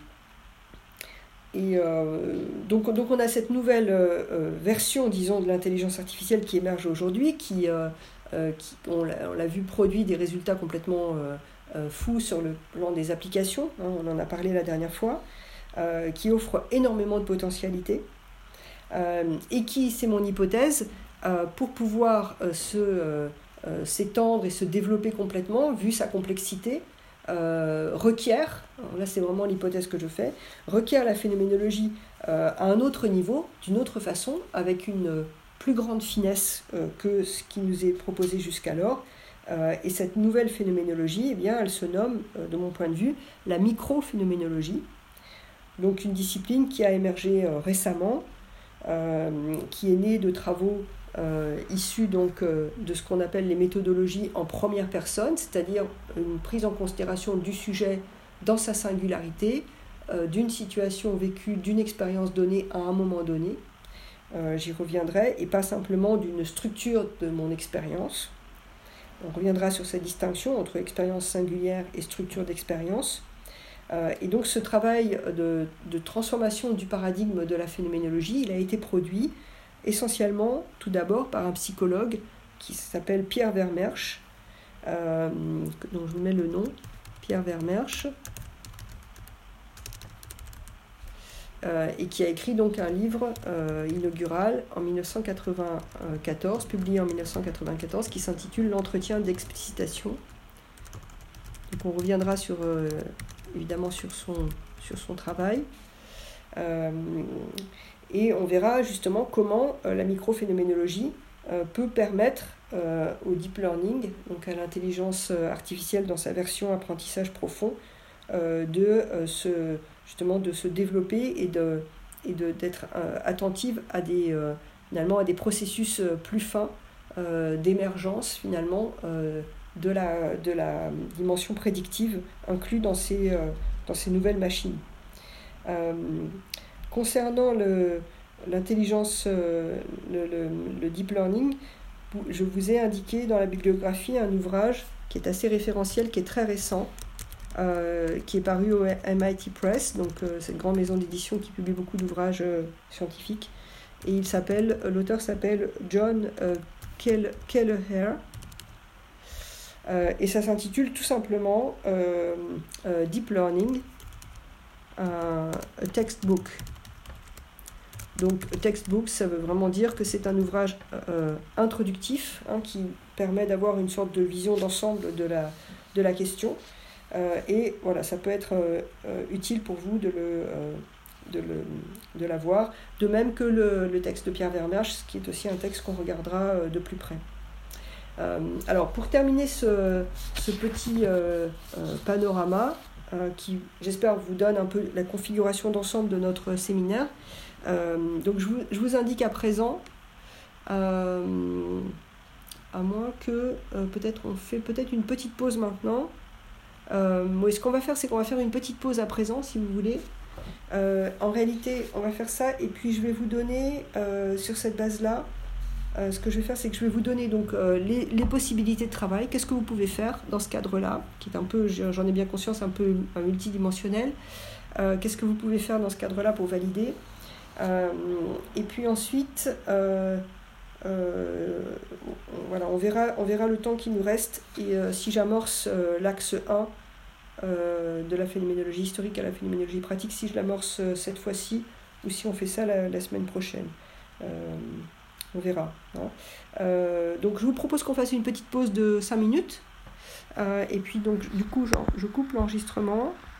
[SPEAKER 1] Et euh, donc, donc on a cette nouvelle euh, version, disons, de l'intelligence artificielle qui émerge aujourd'hui, qui, euh, euh, qui on, l'a, on l'a vu, produit des résultats complètement euh, euh, fous sur le plan des applications, hein, on en a parlé la dernière fois, euh, qui offre énormément de potentialités, euh, et qui, c'est mon hypothèse, euh, pour pouvoir euh, se, euh, euh, s'étendre et se développer complètement, vu sa complexité, Euh, requiert, là c'est vraiment l'hypothèse que je fais, requiert la phénoménologie euh, à un autre niveau, d'une autre façon, avec une plus grande finesse euh, que ce qui nous est proposé jusqu'alors. Euh, et cette nouvelle phénoménologie, eh bien, elle se nomme, euh, de mon point de vue, la microphénoménologie. Donc une discipline qui a émergé euh, récemment, euh, qui est née de travaux Euh, issus donc euh, de ce qu'on appelle les méthodologies en première personne, c'est-à-dire une prise en considération du sujet dans sa singularité, euh, d'une situation vécue, d'une expérience donnée à un moment donné. Euh, j'y reviendrai, et pas simplement d'une structure de mon expérience. On reviendra sur cette distinction entre expérience singulière et structure d'expérience. Euh, et donc ce travail de, de transformation du paradigme de la phénoménologie, il a été produit essentiellement, tout d'abord, par un psychologue qui s'appelle Pierre Vermersch, euh, dont je vous mets le nom, Pierre Vermersch, euh, et qui a écrit donc un livre euh, inaugural en dix-neuf cent quatre-vingt-quatorze, publié en dix-neuf cent quatre-vingt-quatorze, qui s'intitule « L'entretien d'explicitation ». Donc on reviendra sur, euh, évidemment sur son, sur son travail. Euh, Et on verra justement comment euh, la microphénoménologie euh, peut permettre euh, au deep learning, donc à l'intelligence artificielle dans sa version apprentissage profond, euh, de, euh, se, justement de se développer et, de, et de, d'être euh, attentive à des, euh, finalement, à des processus plus fins euh, d'émergence finalement, euh, de, la, de la dimension prédictive inclue dans ces, euh, dans ces nouvelles machines. Euh, Concernant le, l'intelligence, euh, le, le, le deep learning, je vous ai indiqué dans la bibliographie un ouvrage qui est assez référentiel, qui est très récent, euh, qui est paru au M I T Press, donc euh, cette grande maison d'édition qui publie beaucoup d'ouvrages euh, scientifiques, Et il s'appelle, l'auteur s'appelle John euh, Kelleher. Euh, et ça s'intitule tout simplement euh, euh, Deep Learning, euh, a Textbook. Donc, textbook, ça veut vraiment dire que c'est un ouvrage euh, introductif, hein, qui permet d'avoir une sorte de vision d'ensemble de la, de la question. Euh, et voilà, ça peut être euh, utile pour vous de, le, euh, de, le, de l'avoir. De même que le, le texte de Pierre Vermersch, qui est aussi un texte qu'on regardera euh, de plus près. Euh, alors, pour terminer ce, ce petit euh, euh, panorama, euh, qui, j'espère, vous donne un peu la configuration d'ensemble de notre séminaire, euh, donc je vous, je vous indique à présent, euh, à moins que euh, peut-être on fait peut-être une petite pause maintenant. Euh, oui, ce qu'on va faire, c'est qu'on va faire une petite pause à présent, si vous voulez. Euh, en réalité, on va faire ça, et puis je vais vous donner, euh, sur cette base-là, Euh, ce que je vais faire, c'est que je vais vous donner donc, euh, les, les possibilités de travail. Qu'est-ce que vous pouvez faire dans ce cadre-là, qui est un peu, j'en ai bien conscience, un peu un multidimensionnel. Euh, qu'est-ce que vous pouvez faire dans ce cadre-là pour valider. Euh, et puis ensuite, euh, euh, voilà, on verra, on verra le temps qui nous reste. Et euh, si j'amorce euh, l'axe un euh, de la phénoménologie historique à la phénoménologie pratique, si je l'amorce euh, cette fois-ci, ou si on fait ça la, la semaine prochaine. Euh, On verra. Hein. Euh, donc je vous propose qu'on fasse une petite pause de cinq minutes. Euh, et puis donc du coup, genre, je coupe l'enregistrement.